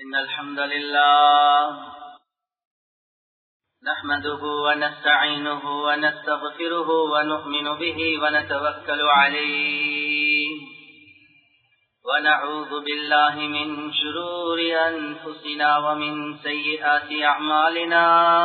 إن الحمد لله نحمده ونستعينه ونستغفره ونؤمن به ونتوكل عليه ونعوذ بالله من شرور أنفسنا ومن سيئات أعمالنا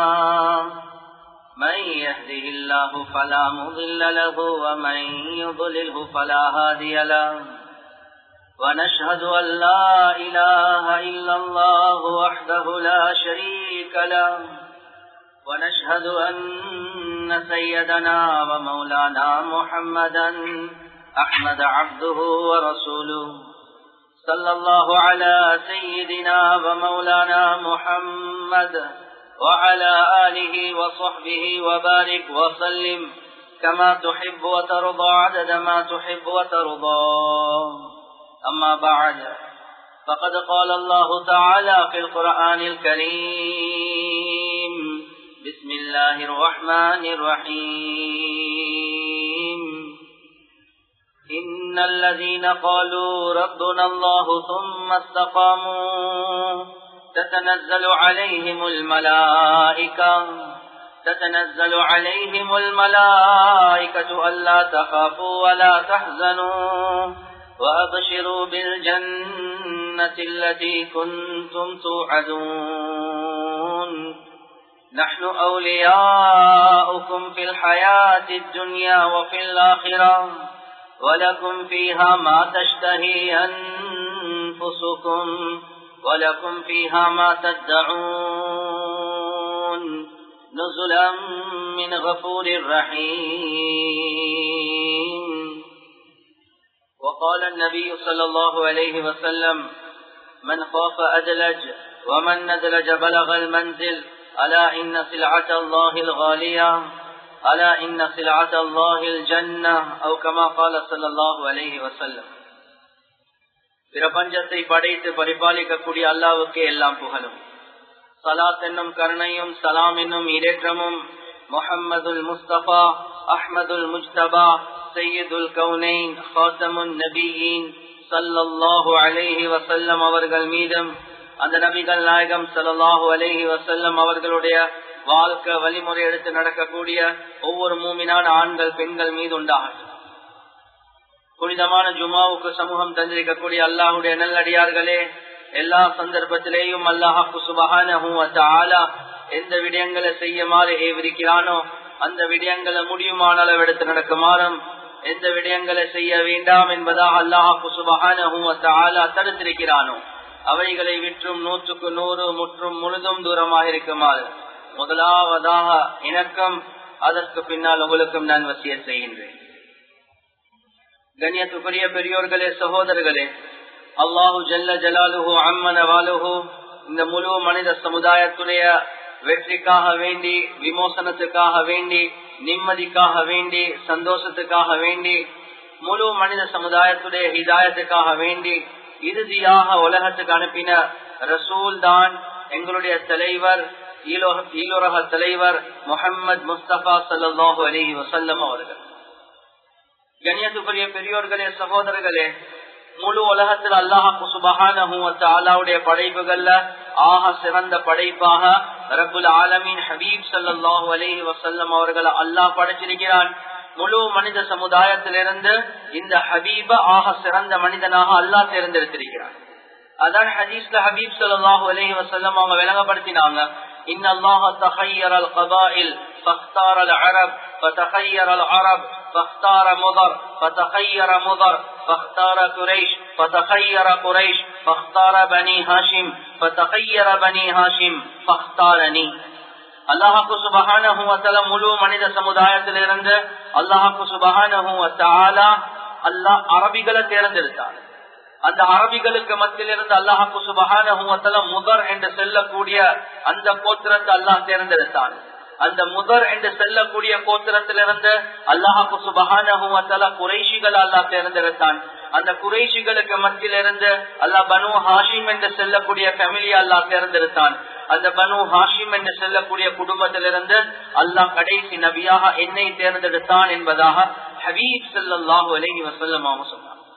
من يهده الله فلا مضل له ومن يضلله فلا هادي له ونشهد أن لا إله إلا الله وحده لا شريك له ونشهد أن سيدنا ومولانا محمدا أحمد عبده ورسوله صلى الله على سيدنا ومولانا محمد وعلى آله وصحبه وبارك وسلم كما تحب وترضى عدد ما تحب وترضى أما بعد فقد قال الله تعالى في القرآن الكريم بسم الله الرحمن الرحيم إن الذين قالوا ربنا الله ثم استقاموا تتنزل عليهم الملائكة ألا تخافوا ولا تحزنوا وأبشروا بالجنة التي كنتم توعدون نحن أولياؤكم في الحياة الدنيا وفي الآخرة ولكم فيها ما تشتهي أنفسكم ولكم فيها ما تدعون نزلا من غفور رحيم. وقال النبي صلى الله عليه وسلم من خاف أدلج ومن ندلج بلغ المنزل ألا إن سلعة الله الغالية ألا إن سلعة الله الجنة أو كما قال صلى الله عليه وسلم. பிரபஞ்சத்தை படைத்து பரிபாலிக்கக்கூடிய அல்லாஹ்வுக்கே எல்லாம் புகழும். ஸலாத் என்னும் கருணையும் சலாம் என்னும் இரேற்றமும் முஹம்மதுல் முஸ்தபா அஹ்மதுல் முஜ்தபா சையதுல் கௌனைன் ஹாத்தமுன் நபியீன் ஸல்லல்லாஹு அலைஹி வஸல்லம் அவர்கள் மீதும் அந்த நபிகள் நாயகம் ஸல்லல்லாஹு அலைஹி வஸல்லம் அவர்களுடைய வாழ்க்கை வழிமுறை எடுத்து நடக்கக்கூடிய ஒவ்வொரு மூமினான ஆண்கள் பெண்கள் மீது உண்டாகும். புனிதமான ஜுமாவுக்கு சமூகம் தந்திருக்கக்கூடிய அல்லாஹுடைய நல்லடியார்களே, எல்லா சந்தர்ப்பத்திலேயும் அல்லாஹ் சுப்ஹானஹு வ தஆலா எந்த விடயங்களை செய்யுமாறு ஏவிருக்கிறானோ அந்த விடயங்களை முடியுமான அளவு எடுத்து நடக்குமாறும், எந்த விடயங்களை செய்ய வேண்டாம் என்பதாக அல்லாஹ் சுப்ஹானஹு வ தஆலா தடுத்திருக்கிறானோ அவைகளை விற்றும் 100% முற்றும் முழுதும் தூரமாக இருக்குமாறு முதலாவதாக எனக்கும் அதற்கு பின்னால் உங்களுக்கும் நான் வசியத் செய்கின்றேன். கண்ணியத்துக்குரிய பெரியோர்களே, சகோதரர்களே, அல்லாஹு ஜல்ல ஜலாலுஹு அம்மன வாலுஹு இந்த முழு மனித சமுதாயத்துடைய வெற்றிக்காக வேண்டி, விமோசனத்துக்காக வேண்டி, நிம்மதிக்காக வேண்டி, சந்தோஷத்துக்காக வேண்டி, முழு மனித சமுதாயத்துடைய ஹிதாயத்துக்காக வேண்டி இறுதியாக உலகத்துக்கு அனுப்பின ரசூல் தான் எங்களுடைய தலைவர், ஈலுலக தலைவர் முஹம்மது முஸ்தபா ஸல்லல்லாஹு அலைஹி வஸல்லம் அவர்கள். கண்ணியத்துக்குரிய பெரியோர்களே, சகோதரர்களே, முழு உலகத்தில் அல்லாஹ் சுப்ஹானஹு வ தஆலாவுடைய படைப்புகள்ல ஆக சிறந்த படைப்பாக ரப்புல் ஆலமீன் ஹபீப் ஸல்லல்லாஹு அலைஹி வஸல்லம் அவர்களை அல்லாஹ் படைச்சிருக்கிறான். முழு மனித சமுதாயத்திலிருந்து இந்த ஹபீப ஆக சிறந்த மனிதனாக அல்லாஹ் தேர்ந்தெடுத்திருக்கிறான். அதான் ஹதீஸ்ல ஹபீப் ஸல்லல்லாஹு அலைஹி வஸல்லம் அவங்க விளங்கப்படுத்தினாங்க. إن الله تخير القبائل فاختار العرب فتخير العرب فاختار مضر فتخير مضر فاختار قريش فتخير قريش فاختار بني هاشم فتخير بني هاشم فاختارني. அல்லாஹ்வு சுப்ஹானஹு வ தஆலா முழு மனித சமுதாயத்திலிருந்து அல்லாஹ்வு சுப்ஹானஹு வ தஆலா அல்லாஹ் அரபிகளை தேர்ந்தெடுத்தார். அந்த அரபிகளுக்கு மத்தியிலிருந்து அல்லாஹ்வு சுப்ஹானஹு வ தஆலா முதர் என்று சொல்லக்கூடிய அந்த கோத்திரத்தை அல்லாஹ் தேர்ந்தெடுத்தான். அந்த முதர் என்று சொல்லக்கூடிய கோத்திரத்திலிருந்து அல்லாஹ்வு சுப்ஹானஹு வ தஆலா குறைஷிகளை அல்லாஹ் தேர்ந்தெடுத்தான். அந்த குறைஷிகளுக்கு மத்தியிலிருந்து அல்லாஹ் பனு ஹாஷிம் என்று சொல்லக்கூடிய ஃபேமிலியை அல்லாஹ் தேர்ந்தெடுத்தான். அந்த பனு ஹாஷிம் என்று சொல்லக்கூடிய குடும்பத்திலிருந்து அல்லாஹ் கடைசி நபியாக என்னை தேர்ந்தெடுத்தான் என்பதாக ஹபீப் ஸல்லல்லாஹு அலைஹி வஸல்லம் சொன்னார்.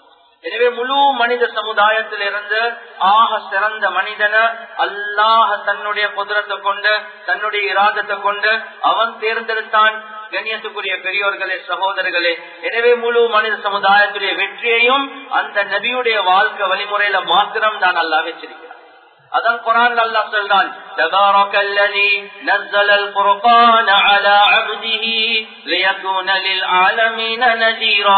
எனவே முழு மனித சமுதாயத்திலிருந்து ஆக சிறந்த மனிதன அல்லாஹ் தன்னுடைய குதிரத்தை கொண்டு தன்னுடைய இராதத்தை கொண்டு அவன் தேர்ந்தெடுத்தான். கண்ணியத்துக்குரிய பெரியோர்களே, சகோதரர்களே, எனவே முழு மனித சமுதாயத்துடைய வெற்றியையும் அந்த நபியுடைய வாழ்க்கை வழிமுறையில மாத்திரம் தான் அல்லாஹ் வச்சிருக்கிறார். அதான் குர்ஆன் அல்லாஹ் சொல்றான், தபாரக்கல்லதி நஸலல் குர்ஆன அலா அப்திஹி லியகுன லில் ஆலமீன நஸீரா.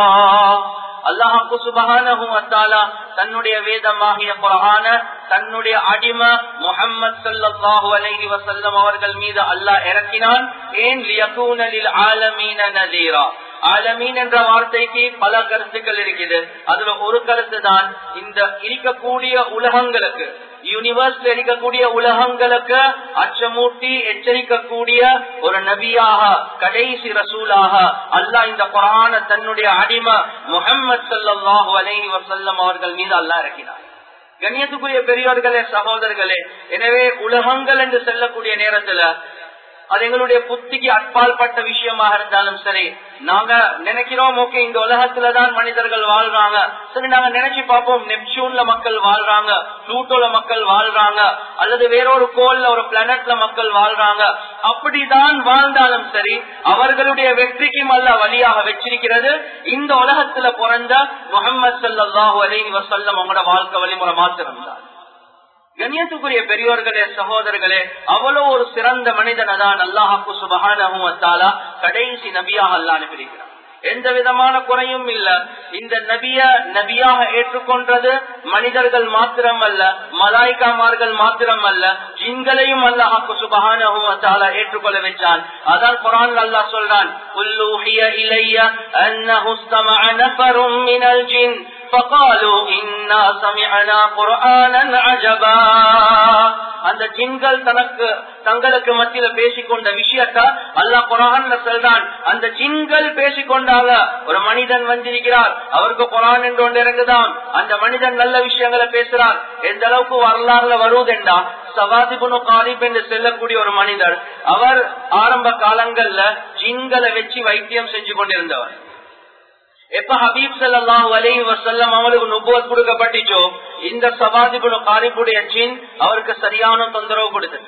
அல்லாஹ் சுப்ஹானஹு வ தஆலா தன்னுடைய வேதமாகிய குர்ஆன தன்னுடைய அடிமை முஹம்மது ஸல்லல்லாஹு அலைஹி வஸல்லம் அவர்கள் மீது அல்லாஹ் இறக்கினான். ஏன்? லியகுன லில் ஆலமீன நஸீரா. ஆலமீன் என்ற வார்த்தைக்கு பல கருத்துக்கள் இருக்குது. அதுல ஒரு கருத்து தான் இந்த இருக்கக்கூடிய உலகங்களுக்கு, யூனிவர்ஸ்ல இருக்கக்கூடிய உலகங்களுக்கு அச்சமூட்டி எச்சரிக்கக்கூடிய ஒரு நபியாக, கடைசி ரசூலாக அல்லாஹ் இந்த குர்ஆன தன்னுடைய அடிமை முஹம்மது ஸல்லல்லாஹு அலைஹி வஸல்லம் அவர்கள் மீது அல்லாஹ் இறக்கினார். கண்ணியத்துக்குரிய பெரியோர்களே, சகோதரர்களே, எனவே உலகங்கள் என்று சொல்லக்கூடிய நேரத்துல அது எங்களுடைய புத்திக்கு அப்பாற்பட்ட விஷயமாக இருந்தாலும் சரி, நாங்க நினைக்கிறோம் ஓகே இந்த உலகத்துலதான் மனிதர்கள் வாழ்றாங்க, சரி நாங்க நினைச்சு பார்ப்போம் நெப்டியூன்ல மக்கள் வாழ்றாங்க, புளூட்டோல மக்கள் வாழ்றாங்க, அல்லது வேறொரு கோள்ல ஒரு பிளானட்ல மக்கள் வாழ்றாங்க. அப்படிதான் வாழ்ந்தாலும் சரி, அவர்களுடைய வெற்றிக்கும் அல்லாஹ் வழியாக வச்சிருக்கிறது இந்த உலகத்துல பிறந்த முஹம்மது ஸல்லல்லாஹு அலைஹி வஸல்லம் அவங்களோட வாழ்க்கை வழிமுறை மாத்திரம் தான். கண்ணியத்துக்குரிய பெரியோர்களே, சகோதரர்களே, அவ்வளவு ஒரு சிறந்த மனிதன் தான் அல்லாஹ் சுப்ஹானஹு வ தஆலா கடைசி நபியாக அல்லாஹ் அனுப்பியிருக்கிறார். எந்த விதமான குறையும் இல்ல. இந்த நபியாக ஏற்றுக்கொண்டது மனிதர்கள் மாத்திரம் அல்ல, மலாய்க்காமார்கள் மாத்திரம் அல்ல, ஜின்களையும் அல்லாஹ் சுப்ஹானஹு வ தஆலா ஏற்றுக்கொள்ள வச்சான். அதான் குர்ஆன்ல அல்லாஹ் சொல்றான், குல்லூஹிய இலைய அன்னஹு இஸ்தமஅ நஃபரும் மினல் ஜின் فقالوا إنا سمعنا قرآنا عجبا. அந்த ஜின்கள் தங்களுக்கு மத்தியில பேசிக்கொண்ட விஷயத்தை அல்லாஹ் குர்ஆன்ல சொல்றான். அந்த ஜின்கள் பேசிக்கொண்டாங்க, ஒரு மனிதன் வந்திருக்கிறார், அவருக்கு குர்ஆன் என்று ஒன்று இறங்குதான், அந்த மனிதன் நல்ல விஷயங்களை பேசுறார். எந்த அளவுக்கு வரலாறுல வருவதென்றா, சவாத் இப்னு காலிப் என்று சொல்லக்கூடிய ஒரு மனிதர், அவர் ஆரம்ப காலங்கள்ல ஜின்களை வச்சு வைத்தியம் செஞ்சு கொண்டிருந்தவர். எப்ப ஹபீப் ஸல்லல்லாஹு அலைஹி வஸல்லம் அவருக்கு நுபுவத் கொடுக்கப்பட்டுச்சோ, இந்த சவாத் இப்னு காலிபுடைய ஜின் அவருக்கு சரியான தொந்தரவு கொடுத்தது.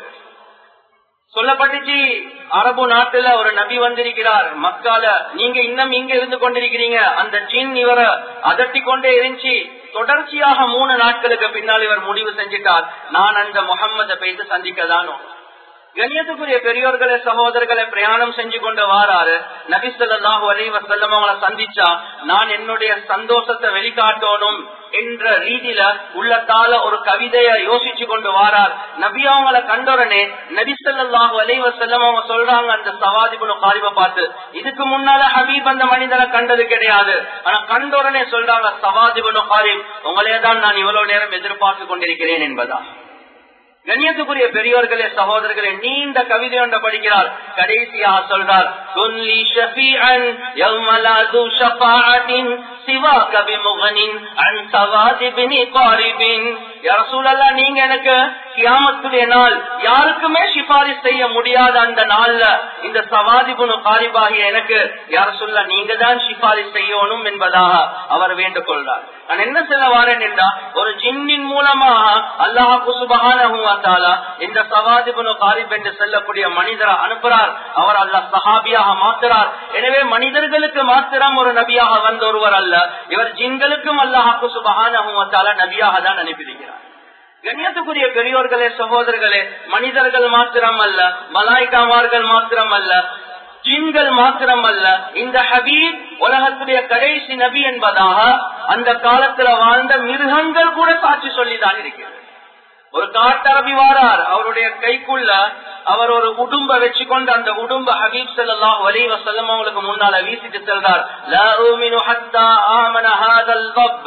சொல்லப்பட்டுச்சு, அரபு நாட்டுல ஒரு நபி வந்திருக்கிறார், மக்கால நீங்க இன்னும் இங்க இருந்து கொண்டிருக்கிறீங்க. அந்த ஜின் இவரை அதட்டி கொண்டே இருந்துச்சு. தொடர்ச்சியாக 3 நாட்களுக்கு பின்னால் இவர் முடிவு செஞ்சிட்டார், நான் அந்த முஹம்மதை போயிட்டு சந்திக்கதானோ. கண்ணியத்துக்குரிய பெரியோர்களே, சகோதரர்களை, பிரயாணம் செஞ்சு கொண்டு வாராரு. நபி ஸல்லல்லாஹு அலைஹி வஸல்லம் அவங்களை சந்திச்சா, நான் என்னுடைய சந்தோஷத்தை வெளிக்காட்டணும் என்ற ரீதியில உள்ளத்தால ஒரு கவிதையை யோசிச்சு கொண்டு வாரார். நபி அவங்களை கண்டோடனே நபி ஸல்லல்லாஹு அலைஹி வஸல்லம் அவங்க சொல்றாங்க அந்த சவாத் இப்னு காலிபை பார்த்து, இதுக்கு முன்னால ஹபீப் அந்த மனிதனை கண்டது கிடையாது, ஆனா கண்டோடனே சொல்றாங்க, சவாத் இப்னு காலிப் உங்களையதான் நான் இவ்வளவு நேரம் எதிர்பார்த்து கொண்டிருக்கிறேன் என்பதா. கண்ணியத்துக்குரிய பெரியோர்களே, சகோதரர்களே, நீண்ட கவிதை ஒன்றை படிக்கிறார். கடைசியாக சொல்றார், குல்லி ஷஃபீஅன் யௌம லா து ஷஃபாஅத்தின் சிவாக பிமுகனின் அன் சவாத் இப்னு காலிபின். யா ரசூலல்லாஹ், நீங்க எனக்கு கியாமத்துடைய நாள் யாருக்குமே சிபாரிஷ் செய்ய முடியாத அந்த நாள்ல இந்த சவாத் இப்னு காலிபாகிய எனக்கு யா ரசூலல்லாஹ் நீங்க தான் சிபாரிஷ் செய்யணும் என்பதாக அவர் வேண்டுகொள்றார். நான் என்ன சொல்ல வாரேன் என்றால், ஒரு ஜின்னின் மூலமாக அல்லாஹ் சுப்ஹானஹு வ தஆலா இந்த சவாத் இப்னு காலிப் என்று சொல்லக்கூடிய மனிதரை அனுப்புறார். அவர் அல்லாஹ் சஹாபியாக மாத்துறார். எனவே மனிதர்களுக்கு மாத்திரம் ஒரு நபியாக வந்த ஒருவர் அல்ல, இவர் ஜின்களுக்கும் அல்லாஹ் சுப்ஹானஹு வ தஆலா நபியாக தான் அனுப்பியிருக்கிறார். கண்ணியத்துக்குரிய பெரியோர்களே, சகோதரர்களே, மனிதர்கள் மாத்திரம் அல்ல, மலாய்க்காமார்கள் மாத்திரம் அல்ல, ஜின்கள் மாத்திரம் அல்ல, இந்த ஹபீப் உலகத்துடைய கடைசி நபி என்பதாக அந்த காலத்துல வாழ்ந்த மிருகங்கள் கூட சாட்சி சொல்லிதான் இருக்கிறது. ஒரு காட்டரபி வாரார், அவருடைய கைக்குள்ள அவர் ஒரு உடும்ப வச்சு கொண்டு அந்த உடும்ப ஹபீப் ஸல்லல்லாஹு அலைஹி வஸல்லம் அவங்களுக்கு முன்னால வீசிட்டு செல்றார். லா உமினு ஹத்தா ஆமன ஹாதல் பப்,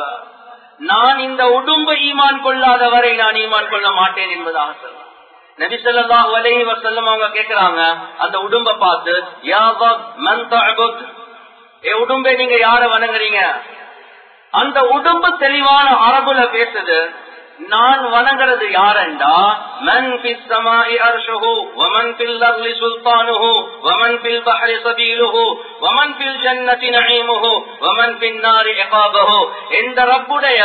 நான் இந்த உடும்ப ஈமான் கொள்ளாத வரை நான் ஈமான் கொள்ள மாட்டேன் என்பதாக சொல்றார். நபி ஸல்லல்லாஹு அலைஹி வஸல்லம் அவங்க கேக்குறாங்க அந்த உடும்ப பார்த்து, யா பப் மன் தஅபுத், ஏ உடும்பே நீங்க யார வணங்குறீங்க? அந்த உடும்பு தெளிவான அரபுல பேசுது, நான் வணங்குறது யாரெண்டா மன் ஃபிஸ் ஸமாஇ அர்ஷுஹு வமன் ஃபில் அர்லி சுல்தானுஹு வமன் ஃபில் பஹ்ரி சபீலுஹு வமன் ஃபில் ஜன்னதி நஈமுஹு வமன் ஃபின் நாரி இகாபஹு. இந்த ரப்புடைய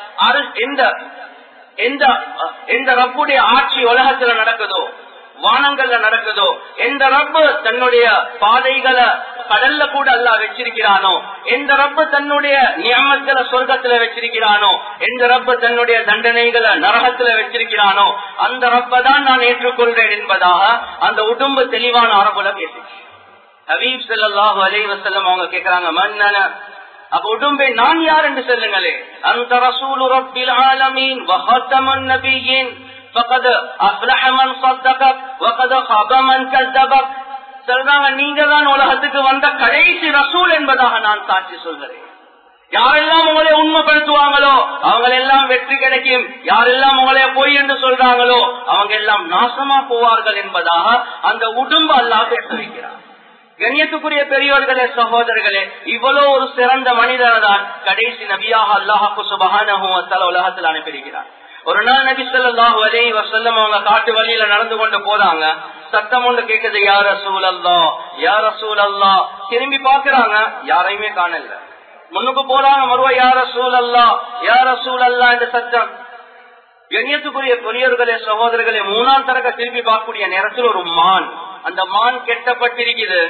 இந்த ரப்புடைய ஆட்சி உலகத்துல நடக்குதோ, வானங்கள்ல நடக்குதோ, எந்த ரப்பு தன்னுடைய பாதைகளை கடல்ல கூட அல்லாஹ் வச்சிருக்கிறானோ, எந்த ரப்பு தன்னுடைய நியமத்துல சொர்க்கத்துல வச்சிருக்கிறானோ, எந்த ரப்பு தன்னுடைய தண்டனைகளை நரகத்துல வச்சிருக்கிறானோ, அந்த ரப்பதான் நான் ஏற்றுக்கொள்றேன் என்பதாக அந்த உடம்பு தெளிவான அரபுல பேசிச்சு. ஹபீப் ஸல்லல்லாஹு அலைஹி வஸல்லம் அவங்க கேக்குறாங்க, மன்னன அப்ப உடம்பை நான் யார் என்று சொல்லுங்களே. அந்த ரசூலு ரப்பில் ஆலமீன் வ ஹத்தமுன் நபியின் فقد افلح من صدقك وقد خاب من كذبك. சொல்றாங்க, நீங்க தான் உலகத்துக்கு வந்த கடைசி ரசூல் என்பதாக நான் சாட்சி சொல்கிறேன். யாரெல்லாம் உங்களை உண்மைப்படுத்துவாங்களோ அவங்க எல்லாம் வெற்றி கிடைக்கும், யாரெல்லாம் உங்களை பொய் என்று சொல்றாங்களோ அவங்க எல்லாம் நாசமா போவார்கள் என்பதாக அந்த உடம்பு அல்லாஹ் பேச வைக்கிறார். கண்ணியத்துக்குரிய பெரியோர்களே, சகோதரர்களே, இவ்வளவு ஒரு சிறந்த மனிதர் தான் கடைசி நபியாக அல்லாஹ் சுப்ஹானஹு வ தஆலா உலகத்தில் அனுப்பியிருக்கிறார். ஒரு நாள் நபி ஸல்லல்லாஹு அலைஹி வஸல்லம் அவங்க காட்டு வழியில நடந்து கொண்டு போறாங்க. சத்தம் ஒன்று கேக்குது, யா ரசூலல்லாஹ், யா ரசூலல்லாஹ். திரும்பி பாக்குறாங்க, யாரையுமே காணல. முன்னுக்கு போறாங்க, மறுவா யா ரசூலல்லாஹ், யா ரசூலல்லாஹ் என்ற சத்தம். கண்ணியத்துக்குரிய பெரியவர்களே, சகோதரர்களே, மூணாம் தரக்க திரும்பி பார்க்கக்கூடிய நேரத்தில் ஒரு மான், அந்த மான் கெட்டப்பட்டிருக்குது.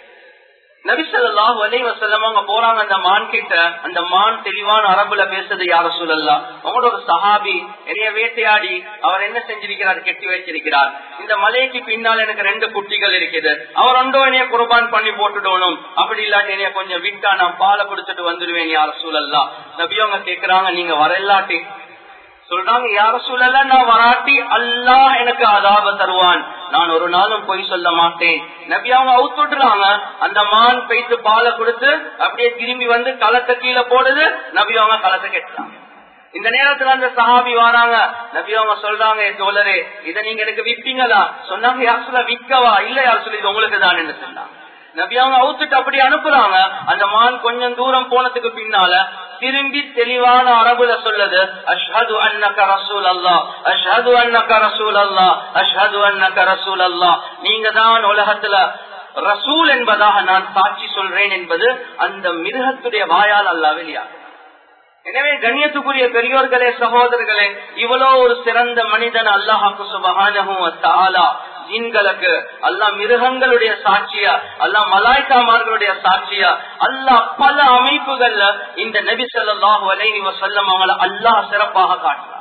நபி ஸல்லல்லாஹு அலைஹி வஸல்லம் அவங்க போறாங்க அந்த மான் கிட்ட. அந்த மான் தெளிவான அரபுல பேசுது, யா ரசூலல்லாஹ், உங்களோட ஒரு சஹாபி என்னைய வேட்டையாடி அவர் என்ன செஞ்சிருக்கிறார், கெட்டி வச்சிருக்கிறார். இந்த மலைக்கு பின்னால் எனக்கு 2 குட்டிகள் இருக்குது, அவர் ஒன்றோ என்னைய குர்பான் பண்ணி போட்டுடணும், அப்படி இல்லாட்டி என்னைய கொஞ்சம் விட்டா நான் பாலை கொடுத்துட்டு வந்துடுவேன் யா ரசூலல்லாஹ். நபி அவங்க கேக்குறாங்க, நீங்க வரலாட்டி சொல்றாங்க, யா ரசூலல்லாஹ், நான் வராட்டி அல்லாஹ் எனக்கு அதாப தருவான், நான் ஒரு நாளும் பொய் சொல்ல மாட்டேன். நபி அவங்க அவுத்துடுறாங்க. அந்த மான் பெய்து பாலை கொடுத்து அப்படியே திரும்பி வந்து களத்தை கீழே போடுது. நபி அவங்க களத்தை கெட்டுறாங்க. இந்த நேரத்துல அந்த சஹாபி வராங்க. நபி அவங்க சொல்றாங்க, தோழரே, இதை நீங்க எனக்கு விப்பீங்களா? சொன்னாங்க, யார் சொல்ல விற்கவா? இல்ல, யார் சொல்லி இது உங்களுக்கு தான் என்று சொன்னாங்க. நபி அவங்க அவுத்துட்டு அப்படி அனுப்புறாங்க. அந்த மான் கொஞ்சம் தூரம் போனதுக்கு பின்னால திரும்பி தெளிவான அரபுல சொல்லுது, அஷ்ஹது அன்னக ரசூலல்லாஹ், அஷ்ஹது அன்னக ரசூலல்லாஹ், அஷ்ஹது அன்னக ரசூலல்லாஹ். நீங்க தான் உலகத்துல ரசூல் என்பதாக நான் சாட்சி சொல்றேன் என்பது அந்த மிருகத்துடைய வாயால் அல்லாஹ் வெளியாகும். எனவே கண்ணியத்துக்குரிய பெரியோர்களே, சகோதரர்களே, இவ்வளவு ஒரு சிறந்த மனிதன் அல்லாஹ் சுப்ஹானஹு வ தஆலா ஜின்களுக்கு, அல்லாஹ் மிருகங்களுடைய சாட்சியா, அல்லாஹ் மலாய்க்காமார்களுடைய சாட்சியா, அல்லாஹ் பல அமைப்புகள்ல இந்த நபி ஸல்லல்லாஹு அலைஹி வஸல்லம் அவங்களை அல்லாஹ் சிறப்பாக காட்டுறார்.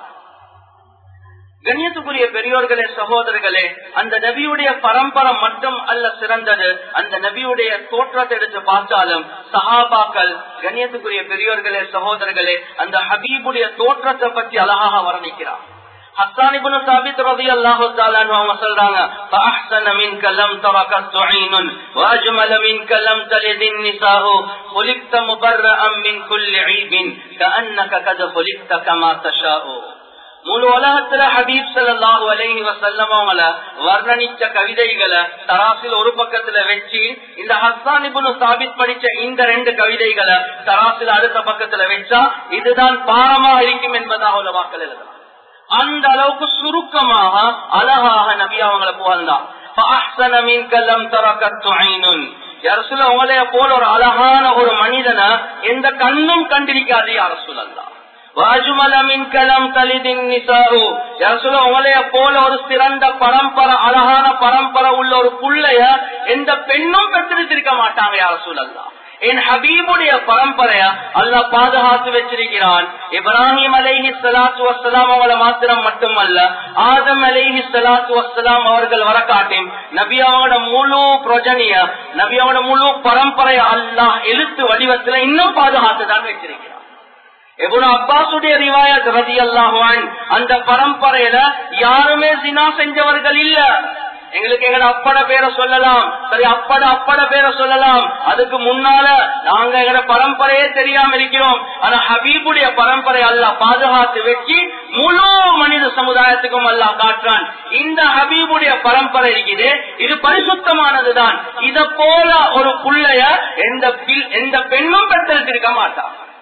கண்ணியத்துக்குரிய பெரியோர்களே, சகோதரர்களே, அந்த நபியுடைய பரம்பரை மட்டும் அல்ல சிறந்தது, அந்த நபியுடைய தோற்றத்தை எடுத்து பார்த்தாலும் சஹாபாக்கள், கண்ணியத்துக்குரிய பெரியோர்களே, சகோதரர்களே, அந்த ஹபீபுடைய தோற்றத்தை பற்றி அழகாக வர்ணிக்கிறார். ஹஸ்ஸான் இப்னு சாபித் ரலியல்லாஹு தஆலா அன்ஹு அவங்க சொல்றாங்க, فاحسن منك لم تركت عين واجمل منك لم تلد النساء خلقت مبرئا من كل عيب كانك قد خلقت كما تشاء. முழு உலகத்துல ஹபீப் ஸல்லல்லாஹு அலைஹி வஸல்லம் அவங்கள வர்ணனிச்ச கவிதைகளை தராசில் ஒரு பக்கத்துல வச்சு, இந்த ஹஸ்ஸான் இப்னு சாபித் படிச்ச இந்த 2 கவிதைகளை தராசில் அடுத்த பக்கத்துல வச்சா இதுதான் பாரமா இருக்கும் என்பதாக உலவாக்கள் எழுதலாம். அந்த அளவுக்கு சுருக்கமாக அழகாக நபி அவங்களை புகழ்ந்தார். உங்களைய போல ஒரு அழகான ஒரு மனிதனை எந்த கண்ணும் கண்டிருக்காது யார் சொல்லலாம். உங்களைய போல ஒரு சிறந்த பரம்பரை, அழகான பரம்பரை உள்ள ஒரு புள்ளைய எந்த பெண்ணும் பெற்றிருக்க மாட்டாங்க யார் சொல்லலாம். என் ஹபீபுடைய பரம்பரைய அல்லாஹ் பாதுகாத்து வச்சிருக்கிறான். இப்ராஹிம் அலைஹிஸ்ஸலாத்து வஸ்ஸலாம் அவங்கள மாத்திரம் மட்டுமல்ல, ஆதம் அலைஹிஸ்ஸலாத்து வஸ்ஸலாம் அவர்கள் வரக்காட்டும் நபி அவங்களோட முழு பிரஜனிய, நபி அவங்களோட முழு பரம்பரைய அல்லாஹ் எழுத்து வடிவத்துல இன்னும் பாதுகாத்து தான் வச்சிருக்கிறான். இப்னு அப்பாஸுடைய ரிவாயத் ரலியல்லாஹு அன்ஹு, அந்த பரம்பரையில யாருமே ஸினா செஞ்சவர்கள் இல்ல. எங்களுக்கு எங்கட அப்பட பேரை சொல்லலாம், சரி அப்பட பேரை சொல்லலாம், அதுக்கு முன்னால நாங்க எங்கட பரம்பரையே தெரியாம இருக்கிறோம். ஆனா ஹபீபுடைய பரம்பரை அல்லாஹ் பாதுகாத்து வச்சு முழு மனித சமுதாயத்துக்கும் அல்லாஹ் காட்டுறான். இந்த ஹபீபுடைய பரம்பரை இருக்குது, இது பரிசுத்தமானதுதான். இத போல ஒரு புள்ளைய எந்த பெண்ணும் பெற்றெடுத்திருக்க மாட்டான்.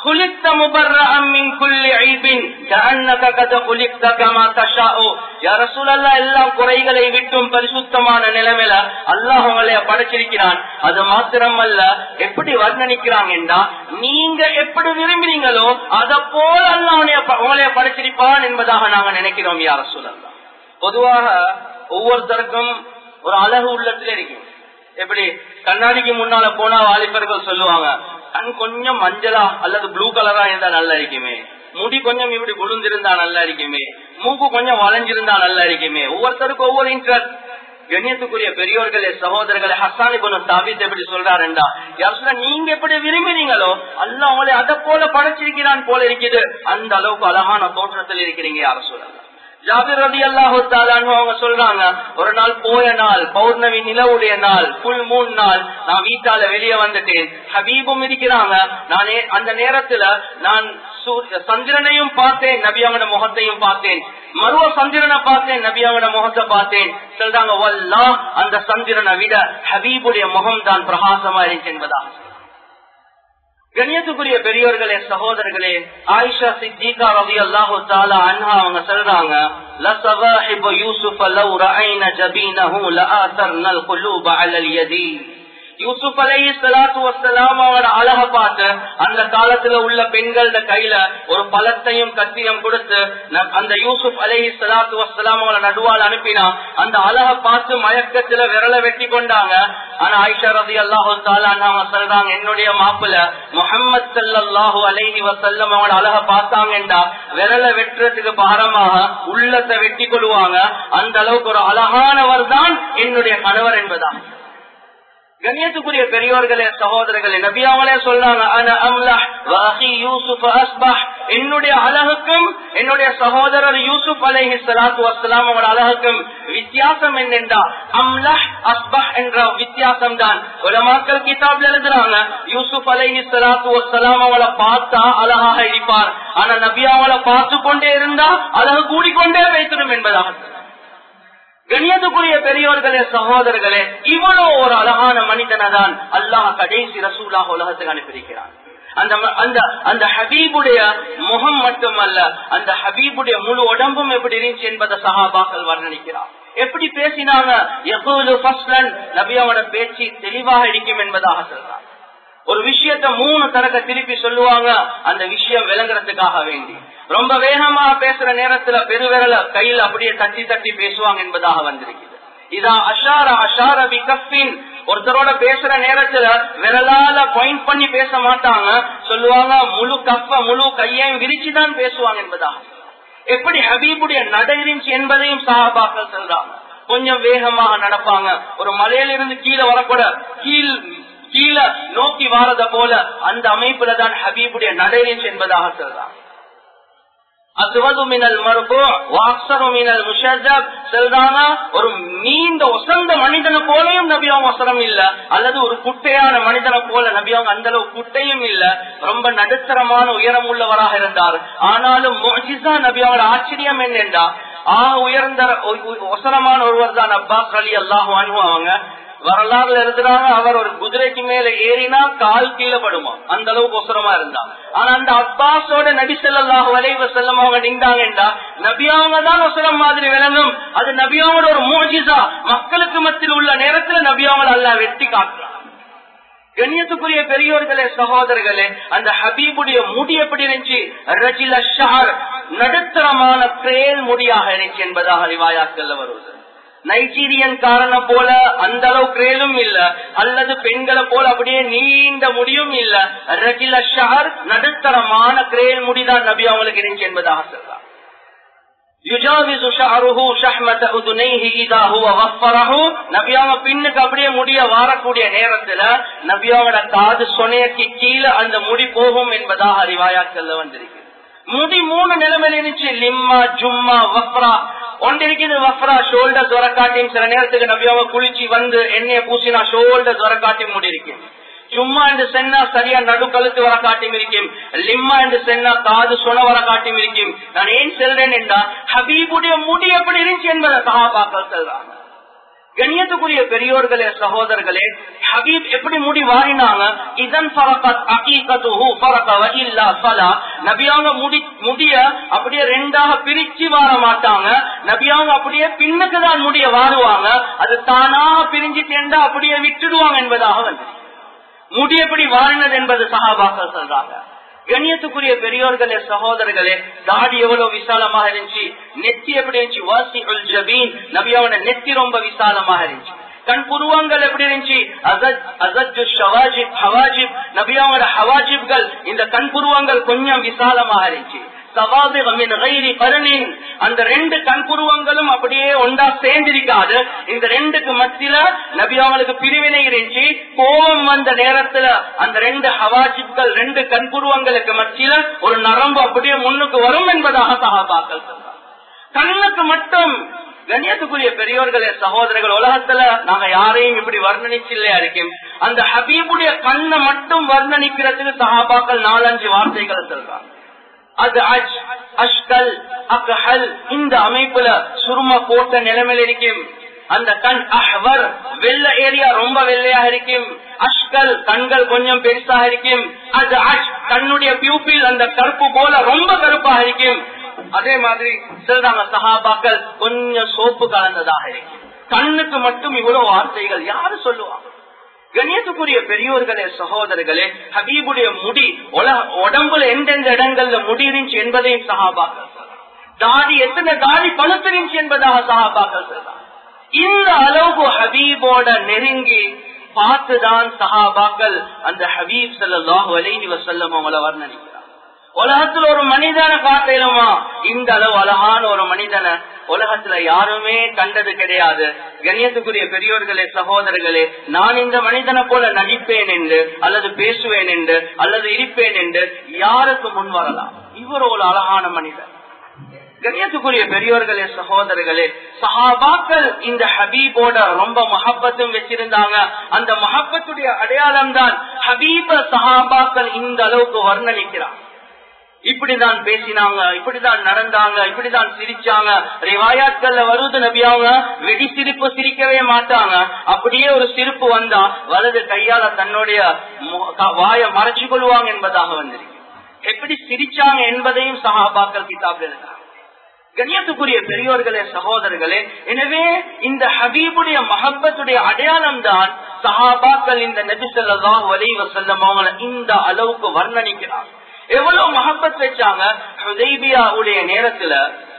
خلقت مبرئا من كل عيب كأنك قد خلقت كما تشاء. يا رسول الله, எல்லா குறைகளை விட்டும் பரிசுத்தமான நிலைமையில அல்லாஹ் உங்களை படைச்சிருக்கிறான். அது மாத்திரமல்ல, எப்படி வர்ணனிக்கிறாங்கன்னா, நீங்க எப்படி விரும்புறீங்களோ அத போல அல்லாஹ் உங்களை படைச்சிருப்பான் என்பதாக நாங்க நினைக்கிறோம். யா ரசூல் அல்லாஹ், பொதுவாக ஒவ்வொருத்தருக்கும் ஒரு அழகு உள்ளத்துல இருக்கு. எப்படி கண்ணாடிக்கு முன்னால போனா வாலிபர்கள் சொல்லுவாங்க, கண் கொஞ்சம் மஞ்சளா அல்லது ப்ளூ கலரா இருந்தா நல்லா இருக்குமே, முடி கொஞ்சம் இப்படி குளிர்ந்திருந்தா நல்லா இருக்குமே, மூக்கு கொஞ்சம் வளைஞ்சிருந்தா நல்லா இருக்குமே. ஒவ்வொருத்தருக்கும் ஒவ்வொரு இன்ட்ரெஸ்ட். கண்ணியத்துக்குரிய பெரியோர்களே, சகோதரர்களே, ஹஸ்ஸான் இப்னு சாபித் எப்படி சொல்றாருண்டா, நீங்க எப்படி விரும்பினீங்களோ அல்லாஹ் உங்களை அதை போல படைச்சிருக்கிறான் போல இருக்குது. அந்த அளவுக்கு அழகான தோற்றத்தில் இருக்கிறீங்க யா ரசூலல்லாஹ். ஜாபிர் ரலியல்லாஹு தஆலா அன்ஹு அவங்க சொல்றாங்க, ஒரு நாள் போய நாள், பௌர்ணமி நிலவுடைய நாள், ஃபுல் மூன் நாள், நான் வீட்டால வெளியே வந்துட்டேன். ஹபீபும் இருக்கிறாங்க. நானே அந்த நேரத்துல நான் சந்திரனையும் பார்த்தேன், நபியாவோட முகத்தையும் பார்த்தேன். மறுவ சந்திரனை பார்த்தேன், நபியாவோட முகத்தை பார்த்தேன். சொல்றாங்க, வல்லாஹ் அந்த சந்திரனை விட ஹபீபுடைய முகம் தான் பிரகாசமா இருந்துச்சு என்பதா. கண்ணியத்துக்குரிய பெரியோர்களே, சகோதரர்களே, ஆயிஷா சித்திகா ரலியல்லாஹு தஆலா அன்ஹா அவங்க சொல்றாங்க, லஸவாஹிபு யூசுஃப லவ் ரஅய்னா ஜபீனஹு லஆதர்னல் குலூப அலல் யதி. யூசுப் அலைஹிஸ்ஸலாத்து வஸ்ஸலாம் அவரோட அழக பார்த்து அந்த காலத்துல உள்ள பெண்களோட கையில ஒரு பழத்தையும் கத்தியம் கொடுத்து அந்த யூசுப் அலைஹிஸ்ஸலாத்து வஸ்ஸலாம் அவங்கள நடுவால் அனுப்பினா அந்த அழக பார்த்து மயக்கத்துல விரல வெட்டி கொண்டாங்க. ஆனா ஆயிஷா ரலியல்லாஹு தஆலா அவங்க சொல்றாங்க, என்னுடைய மாப்பிள்ளை முஹம்மது ஸல்லல்லாஹு அலைஹி வஸல்லம் அவங்களோட அழக பார்த்தாங்கண்டா விரல வெட்டுறதுக்கு பாரமாக உள்ளத்தை வெட்டி கொள்வாங்க. அந்த அளவுக்கு ஒரு அழகானவர் தான் என்னுடைய கணவர் என்பதா. கண்ணியத்துக்குரிய பெரியோர்களே, சகோதரர்களே, நபியாவளே சொல்றாங்க, அன அம்லஹ் வ அஹி யூசுஃப் அஸ்பஹ். என்னுடைய அழகுக்கும் என்னுடைய சகோதரர் யூசுப் அலைஹிஸ்ஸலாத்து வஸ்ஸலாம் அவரோட அழகுக்கும் வித்தியாசம் என்னென்றா அம்லஹ் அஸ்பஹ் என்ற வித்தியாசம் தான். உலமாக்கள் கிதாப்ல எழுதுறாங்க, யூசுப் அலைஹிஸ்ஸலாத்து வஸ்ஸலாம் அவளை பார்த்தா அழகாக இருப்பார், ஆனா நபியாவளை பார்த்து கொண்டே இருந்தா அழகு கூடிக்கொண்டே வைத்திடும் என்பதாக. கண்ணியத்துக்குரிய பெரியோர்களே, சகோதரர்களே, இவ்வளவு ஒரு அழகான மனிதனை தான் அல்லாஹ் கடைசி ரசூலாக உலகத்துக்கு அனுப்பியிருக்கிறான். அந்த ஹபீபுடைய முகம் மட்டுமல்ல, அந்த ஹபீபுடைய முழு உடம்பும் எப்படி இருந்துச்சு என்பதை சஹாபாக்கள் வர்ணிக்கிறார். எப்படி பேசினாங்க, நபியோட பேச்சு தெளிவாக இருக்கும் என்பதாக சொல்றாங்க. ஒரு விஷயத்த 3 தரக்க திருப்பி சொல்லுவாங்க, அந்த விஷயம் விளங்குறதுக்காக வேண்டி. ரொம்ப வேகமா பேசுற நேரத்துல பெருவிரல கையில் அப்படியே தட்டி தட்டி பேசுவாங்க என்பதாக வந்திருக்குது. இதா அஷார அஷார பி கஃபின், ஒருத்தரோட பேசுற நேரத்துல விரலால பாயிண்ட் பண்ணி பேச மாட்டாங்க, சொல்லுவாங்க முழு கஃப முழு கையையும் விரிச்சுதான் பேசுவாங்க என்பதாக. எப்படி ஹபீபுடைய நடை இருந்துச்சு என்பதையும் சஹாபாக்கள் சொல்றாங்க. கொஞ்சம் வேகமாக நடப்பாங்க, ஒரு மலையிலிருந்து கீழே வரக்கூட கீழே நோக்கி வாரத போல அந்த அமைப்புல தான் ஹபீபுடைய நடை இருந்துச்சு என்பதாக சொல்றாங்க. ஒரு நீண்ட ஒசந்த மனிதனை போலையும் நபியாவும் ஒசரம் இல்ல, அல்லது ஒரு குட்டையான மனிதனை போல நபியாவும் அந்த அளவு குட்டையும் இல்ல, ரொம்ப நடுத்தரமான உயரம் உள்ளவராக இருந்தார். ஆனாலும் நபியாவோட ஆச்சரியம் என்னென்றா, உயர்ந்த ஒசரமான ஒருவர் தான் அப்பாஸ் ரலியல்லாஹு அன்ஹு. அவங்க வரலாறுல எழுதுறாங்க, அவர் ஒரு குதிரைக்கு மேல ஏறினா கால் கீழே படுமா, அந்த அளவுக்கு ஒசரமா இருந்தா. ஆனா அந்த அப்பாஸோட நபி ஸல்லல்லாஹு அலைஹி வஸல்லம் அவங்க நின்றாங்கடா, நபியாவங்க தான் ஒசரம் மாதிரி விளங்கும். அது நபியாவோட ஒரு முஅஜிஸா. மக்களுக்கு மத்தியில் உள்ள நேரத்துல நபியாவங்களை அல்லாஹ் வெட்டி காட்டுறான். கண்ணியத்துக்குரிய பெரியோர்களே, சகோதரர்களே, அந்த ஹபீபுடைய முடி எப்படி இருந்துச்சு, ரஜில ஷஹர், நடுத்தரமான பிரேல் முடியாக இருந்துச்சு என்பதாக ரிவாயாத்கள்ல வருவது. நைஜீரியன் காரனை போல அந்த அளவு கிரேலும் இல்ல, அல்லது பெண்களை போல அப்படியே நீண்ட முடியும் இல்ல. ரஜில ஷஹர், நடுத்தரமான கிரேல் முடிதான் நபி அவங்களுக்கு இருந்துச்சு என்பதாக சொல்றார். நபியாவ பின்னுக்கு அப்படியே முடிய வாரக்கூடிய நேரத்துல நபியாவோட காது சொனையக்கு கீழே அந்த முடி போகும் என்பதாக ரிவாயாத்கள்ல வந்திருக்கு. முடி 3 நிலைமையில இருந்துச்சு, லிம்மா, ஜும்மா, வஃப்ரா. ஒன்று இருக்குது வஃப்ரா, ஷோல்டர் துறக்காட்டியும். சில நேரத்துக்கு நபியாவ குளிச்சு வந்து எண்ணெயை பூசினா ஷோல்டர் துறக்காட்டி முடி இருக்கு. ஜும்மா என்று சென்னா சரியா நடுக்கழுத்து வர காட்டியும் இருக்கும். லிம்மா என்று சென்னா காது சொன வர காட்டியும் இருக்கும். நான் ஏன் செல்றேன் என்றா, ஹபீபுடைய முடி எப்படி இருந்துச்சு என்பதை சஹாபாக்கள் சொல்றாங்க. கண்ணியத்துக்குரிய பெரியோர்களே சகோதரர்களே, ஹபீப் எப்படி முடி வாரினாங்க? இதன் நபியாங்க முடிய அப்படியே ரெண்டாக பிரிச்சு வார மாட்டாங்க. நபியாங்க அப்படியே பின்னுக்குதான் முடிய வாருவாங்க. அது தானாக பிரிஞ்சுட்டேண்டா அப்படியே விட்டுடுவாங்க என்பதாக வந்து முடி எப்படி வாரினது என்பது சஹாபாக்கள் சொல்றாங்க. கண்ணியத்துக்குரிய பெரியோர்களே சகோதரர்களே, தாடி எவ்வளவு விசாலமாக இருந்துச்சு, நெத்தி எப்படி இருந்துச்சு, வாசிஉல் ஜபீன், நபியாவோட நெத்தி ரொம்ப விசாலமாக இருந்துச்சு. கண் புருவங்கள் எப்படி இருந்துச்சு, ஹவாஜிப், நபியாவோட ஹவாஜிப்கள் இந்த கண் புருவங்கள் கொஞ்சம் விசாலமாக இருந்துச்சு. அந்த ரெண்டு கண்புருவங்களும் அப்படியே ஒன்றா சேர்ந்திருக்காது. இந்த ரெண்டுக்கு மத்தியில நபியாவுக்கு பிரிவினை இருந்துச்சு. கோபம் வந்த நேரத்துல அந்த ரெண்டு ஹவாஜிப்கள் ரெண்டு கண்புருவங்களுக்கு மத்தியில ஒரு நரம்பு அப்படியே முன்னுக்கு வரும் என்பதாக சஹாபாக்கள் சொல்றாங்க. கண்ணுக்கு மட்டும் கண்ணியத்துக்குரிய பெரியோர்களே சகோதரர்கள், உலகத்துல நாங்க யாரையும் இப்படி வர்ணனிச்சு இல்லையா இருக்கோம். அந்த ஹபீபுடைய கண்ணை மட்டும் வர்ணனிக்கிறதுக்கு சஹாபாக்கள் 4-5 வார்த்தைகளை சொல்றாங்க. அது அஷ்கல் அக்ஹல், இந்த அமைப்புல சுருமா போட்ட நிலைமையில இருக்கும். அந்த கண் அஹ்வர், வெள்ள ஏரியா ரொம்ப வெள்ளையாக இருக்கும். அஷ்கல், கண்கள் கொஞ்சம் பெருசாக இருக்கும். அது கண்ணுடைய பியூப்பில் அந்த கருப்பு போல ரொம்ப கருப்பாக இருக்கும். அதே மாதிரி சொல்றாங்க சஹாபாக்கள் கொஞ்சம் சோப்பு கலந்ததாக இருக்கும். கண்ணுக்கு மட்டும் இவ்வளவு வார்த்தைகள் யாரு சொல்லுவாங்க? கண்ணியத்துக்குரிய பெரியோர்களே சகோதரர்களே, ஹபீபுடைய முடி உடம்புல எந்தெந்த இடங்கள்ல முடி இருந்துச்சு என்பதையும் சஹாபாக்கள் சொல்றாங்க. தாடி எத்தனை தாடி பழுத்திருந்துச்சு என்பதாக சஹாபாக்கள் சொல்றாங்க. இந்த அளவுக்கு ஹபீபோட நெருங்கி பார்த்துதான் சஹாபாக்கள் அந்த ஹபீப் ஸல்லல்லாஹு அலைஹி வஸல்லம் அவங்கள வர்ணனிக்கிறாங்க. உலகத்துல ஒரு மனிதனை காட்டலுமா? இந்த அளவு அழகான ஒரு மனிதனை உலகத்துல யாருமே கண்டது கிடையாது. கண்ணியத்துக்குரிய பெரியோர்களே சகோதரர்களே, நான் இந்த மனிதனை போல நடிப்பேன் என்று அல்லது பேசுவேன் என்று அல்லது இருப்பேன் என்று யாருக்கு முன் வரலாம்? இவர் ஒரு அழகான மனிதர். கண்ணியத்துக்குரிய பெரியோர்களே சகோதரர்களே, சஹாபாக்கள் இந்த ஹபீபோட ரொம்ப மஹப்பத்தும் வச்சிருந்தாங்க. அந்த மஹப்பத்துடைய அடையாளம் தான் ஹபீப சஹாபாக்கள் இந்த அளவுக்கு வர்ணனிக்கிறாங்க. இப்படிதான் பேசினாங்க, இப்படிதான் நடந்தாங்க, இப்படிதான் சிரிச்சாங்க. ரிவாயாத்கள்ல வருது நபியாங்க வெடி சிரிப்பு சிரிக்கவே மாட்டாங்க. அப்படியே ஒரு சிரிப்பு வந்தா வலது கையால தன்னுடைய வாயை மறைச்சு கொள்வாங்க என்பதாக வந்திருக்கு. எப்படி சிரிச்சாங்க என்பதையும் சஹாபாக்கள் கிதாப்ல இருக்காங்க. கண்ணியத்துக்குரிய பெரியோர்களே சகோதரர்களே, எனவே இந்த ஹபீபுடைய மஹப்பத்துடைய அடையாளம் தான் சஹாபாக்கள் இந்த நபி ஸல்லல்லாஹு அலைஹி வஸல்லம் அவங்களை இந்த அளவுக்கு வர்ணனிக்கிறாங்க. எவ்வளவு மஹப்பத் வச்சாங்க. ஹுதைபியாவுடைய நேரத்துல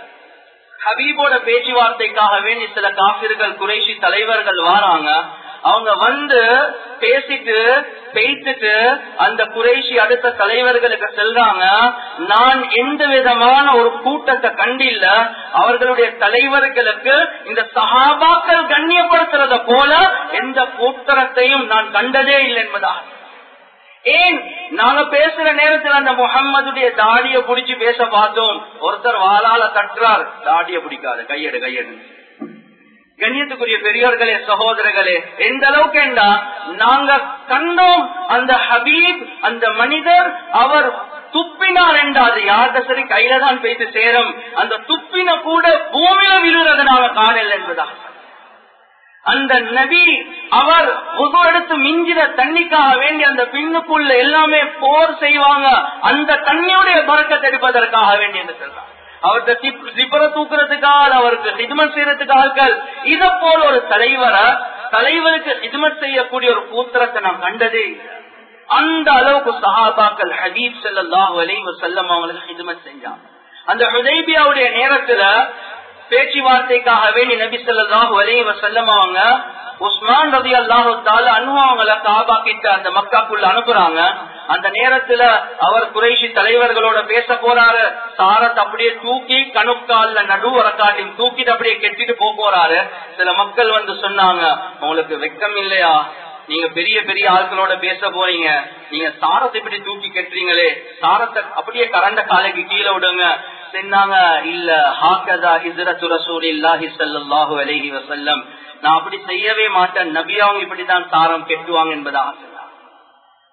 ஹபீபோட பேச்சுவார்த்தைக்காக வேண்டி சில காஃபிர்கள் குறைஷி தலைவர்கள் வாராங்க. அவங்க வந்து பேசிட்டு பேசிட்டு அந்த குறைஷி அடுத்த தலைவர்களுக்கு செல்றாங்க. நான் எந்த விதமான ஒரு கூட்டத்தை கண்டில்ல, அவர்களுடைய தலைவர்களுக்கு இந்த சஹாபாக்கள் கண்ணியப்படுத்துறத போல எந்த கூட்டத்தையும் நான் கண்டதே இல்லை என்பதாக. ஏன் நாங்க பேசுற நேரத்தில் அந்த முஹம்மதுடைய தாடிய புடிச்சு பேச பார்த்தோம். ஒருத்தர் வாளால தட்டுறார், தாடிய பிடிக்காது, கையெடு கையெடு. கண்ணியத்துக்குரிய பெரியோர்களே சகோதரர்களே, எந்த அளவுக்கு என்றா நாங்க கண்டோம் அந்த ஹபீப் அந்த மனிதர் அவர் துப்பினார் என்றாது யார்கிட்ட சரி கையில தான் பேசி சேரும். அந்த துப்பின கூட பூமியில விழுறது நாங்க காணல என்பதாக. அந்த நபி அவர் உது எடுத்து மிஞ்சிற தண்ணிக்காக வேண்டி அந்த பின்னுக்குள்ள எல்லாமே போர் செய்வாங்க. அந்த தண்ணியுடைய பறக்கத்தை எடுப்பதற்காக வேண்டி என்று சொல்றாங்க. அவர்கிட்ட சிப்பரை தூக்குறதுக்காக, அவருக்கு ஹிதுமத் செய்யறதுக்காக, இத போல ஒரு தலைவருக்கு ஹிதுமத் செய்யக்கூடிய ஒரு கூத்திரத்தை நான் கண்டதே இல்லை. அந்த அளவுக்கு சஹாபாக்கள் ஹபீப் ஸல்லல்லாஹு அலைஹி வஸல்லம் அவங்களுக்கு ஹிதுமத் செஞ்சாங்க. அந்த ஹுதைபியாவுடைய நேரத்துல பேச்சுவார்த்தைக்காக வேண்டி நபி ஸல்லல்லாஹு அலைஹி வஸல்லம் அவங்க உஸ்மான் ரலியல்லாஹு தஆலா அன்ஹு அவங்கள காபா கிட்ட அந்த மக்காக்குள்ள அனுப்புறாங்க. அந்த நேரத்துல அவர் குறைஷி தலைவர்களோட பேச போறாரு. சாரத் அப்படியே தூக்கி கணுக்கால நடுவரக்காட்டி தூக்கிட்டு அப்படியே கெட்டிட்டு போறாரு. சில மக்கள் வந்து சொன்னாங்க, உங்களுக்கு வெக்கம் இல்லையா? நீங்க பெரிய பெரிய ஆட்களோட பேச போறீங்க, நீங்க சாரத்தை இப்படி தூக்கி கட்டுறீங்களே, சாரத்தை அப்படியே கரண்ட காலைக்கு கீழே விடுங்க. சொன்னாங்க, இல்ல ஹாகதா ஹிஜ்ரத்து ரசூலில்லாஹி ஸல்லல்லாஹு அலைஹி வஸல்லம், நான் அப்படி செய்யவே மாட்டேன், நபி அவங்க இப்படிதான் சாரம் கெட்டுவாங்க என்பதாக சொன்னாங்க.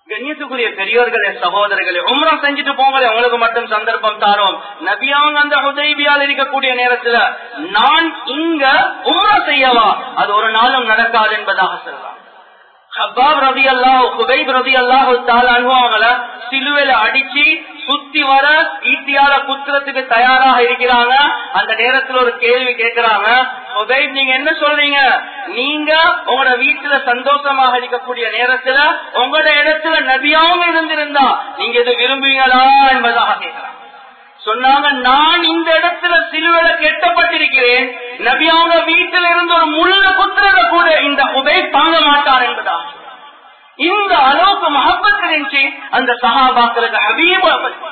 கண்ணியத்துக்குரிய பெரியோர்களே சகோதரர்களே, உம்ரா செஞ்சுட்டு போங்களே, உங்களுக்கு மட்டும் சந்தர்ப்பம் தாரோம். நபியாங்க அந்த ஹுதைபியால இருக்கக்கூடிய நேரத்துல நான் இங்க உம்ரா செய்யவா, அது ஒரு நாளும் நடக்காது என்பதாக சொல்றாங்க. ஹப்பாப் ரலியல்லாஹு குபைப் ரலியல்லாஹு தஆலா அன்ஹுவங்கள சிலுவையில அடிச்சு சுத்தி வர ஈட்டியால குத்துறதுக்கு தயாராக இருக்கிறாங்க. அந்த நேரத்துல ஒரு கேள்வி கேட்கிறாங்க, குபைப் நீங்க என்ன சொல்றீங்க? நீங்க உங்களோட வீட்டுல சந்தோஷமாக இருக்கக்கூடிய நேரத்துல உங்களோட இடத்துல நபியாவும் இருந்திருந்தா நீங்க இது விரும்புவீங்களா என்பதாக கேட்கிறாங்க. சொன்னாங்க, நான் இந்த இடத்துல சிலுவையில கெட்டப்பட்டிருக்கிறேன், நபியாங்க வீட்டில இருந்து ஒரு முள்ள குத்துறத கூட இந்த குபைப் தாங்க மாட்டார் என்பதா. இந்த அளவுக்கு மஹப்பத் இருந்துச்சு அந்த சஹாபாக்களுக்கு ஹபீப்.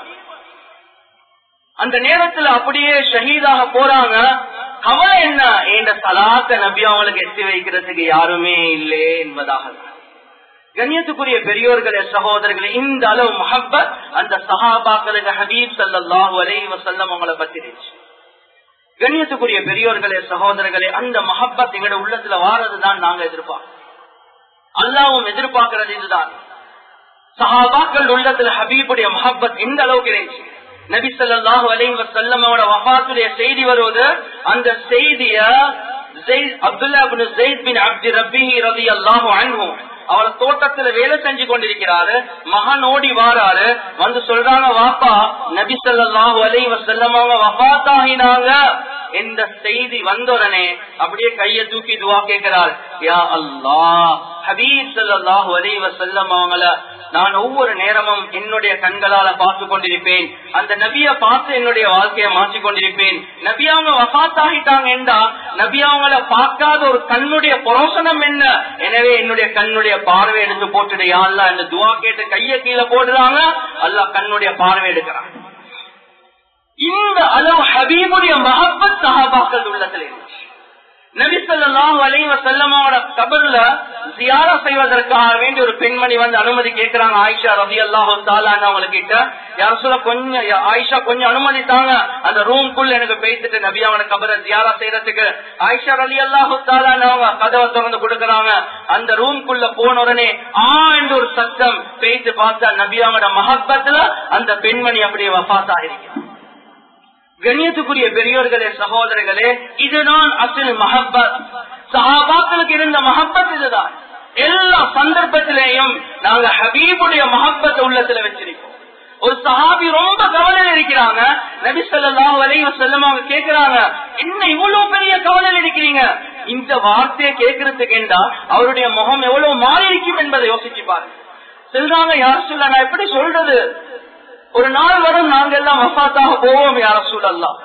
அந்த நேரத்துல அப்படியே ஷஹீதாக போறாங்க. கவலை என்ன? இந்த சலாத்த நபி அவங்களுக்கு எட்டி வைக்கிறதுக்கு யாருமே இல்லை என்பதாக. கண்ணியத்துக்குரிய பெரியோர்களே சகோதரர்களே, இந்த அளவு மஹப்பத் அந்த சஹாபாக்களுக்கு ஹபீப் ஸல்லல்லாஹு அலைஹி வஸல்லம் அவங்கள பத்தி இருந்துச்சு. கண்ணியத்துக்குரிய பெரியோர்களே சகோதரர்களே, அந்த மஹப்பத் எங்களோட உள்ளத்துல வாரதுதான் நாங்க எதிர்பார்க்கிறோம். அல்லாஹ்வும் எதிர்பார்க்கிறது இதுதான். சஹாபாக்கள் உள்ளத்துல ஹபீபுடைய மஹப்பத் எந்த அளவுக்கு இருந்துச்சு. நபி ஸல்லல்லாஹு அலைஹி வஸல்லம் அவரோட வஃபாத்துடைய செய்தி வருவது, அந்த செய்திய அப்துல்லா இப்னு ஸைத் பின் அப்து ரப்பிஹி ரலியல்லாஹு அன்ஹு அவள தோட்டத்துல வேலை செஞ்சு கொண்டிருக்கிறாரு. மகன் ஓடி வாராரு, வந்து சொல்றாங்க, வாப்பா நபி ஸல்லல்லாஹு அலைஹி வஸல்லம் அவங்க வஃபாத்தாகினாங்க. இந்த செய்தி வந்தோடனே அப்படியே கையை தூக்கி துஆ கேட்கிறார், யா அல்லாஹ் ஹபீப் ஸல்லல்லாஹு அலைஹி வஸல்லம் அவங்கள நான் ஒவ்வொரு நேரமும் என்னுடைய கண்களால பார்த்து கொண்டிருப்பேன், அந்த நபியை பார்த்து என்னுடைய வாழ்க்கையை மாற்றிக் கொண்டிருப்பேன். நபி அவங்க வஃபாத்தாகிட்டாங்க என்றா நபி அவங்கள பார்க்காத ஒரு கண்ணுடைய புரோசனம் என்ன? எனவே என்னுடைய கண்ணுடைய பார்வை எடுத்து போட்டுடு யா அல்லாஹ் என்று துஆ கேட்டு கையை கீழே போடுறாங்க. அல்லாஹ் கண்ணுடைய பார்வை எடுக்கிறான். இந்த அளவு ஹபீபுடைய மஹப்பத் சஹாபாக்கள் உள்ளத்தில் இருந்துச்சு. நபி ஸல்லல்லாஹு அலைஹி வஸல்லம் அவரோட கபர்ல ஜியாரா செய்வதற்காக வேண்டி ஒரு பெண்மணி வந்து அனுமதி கேட்கிறாங்க. ஆயிஷா ரலியல்லாஹு தஆலா அவங்க கிட்ட, யா ரசூலல்லாஹ் கொஞ்சம் ஆயிஷா கொஞ்சம் அனுமதி தாங்க, அந்த ரூம்க்குள்ள எனக்கு பேசிட்டு நபி அவரோட கபரை ஜியாரா செய்யறதுக்கு. ஆயிஷா ரலியல்லாஹு தஆலா அவங்க கதவை திறந்து கொடுக்கறாங்க. அந்த ரூம்க்குள்ள போன உடனே என்ற ஒரு சத்தம் பேசி பார்த்தா நபி அவரோட மஹப்பத்துல அந்த பெண்மணி அப்படியே வஃபாத் ஆகிருக்கிறார். கண்ணியத்துக்குரிய பெரியோர்களே சகோதரர்களே, இதுதான் அசல் மஹப்பத். சஹாபாக்களுக்கு இருந்த மஹப்பத் இதுதான். எல்லா சந்தர்ப்பத்திலேயும் நாங்க ஹபீபுடைய மஹப்பத்தை உள்ளத்துல வச்சிருக்கோம். ஒரு சஹாபி ரொம்ப கவலையில் இருக்கிறாங்க. நபி ஸல்லல்லாஹு அலைஹி வஸல்லம் அவங்க கேக்குறாங்க, என்ன இவ்வளவு பெரிய கவலையில் இருக்கிறீங்க? இந்த வார்த்தையை கேட்கறதுக்கு என்றா அவருடைய முகம் எவ்வளவு மாறி இருக்கும் என்பதை யோசிச்சு பாருங்க. சொல்றாங்க, யா ரசூலல்லாஹ் நான் எப்படி சொல்றது, ஒரு நாள் வரும் நாங்க எல்லாம் வஃபாத்தாக போவோம் யா ரசூலல்லாஹ்,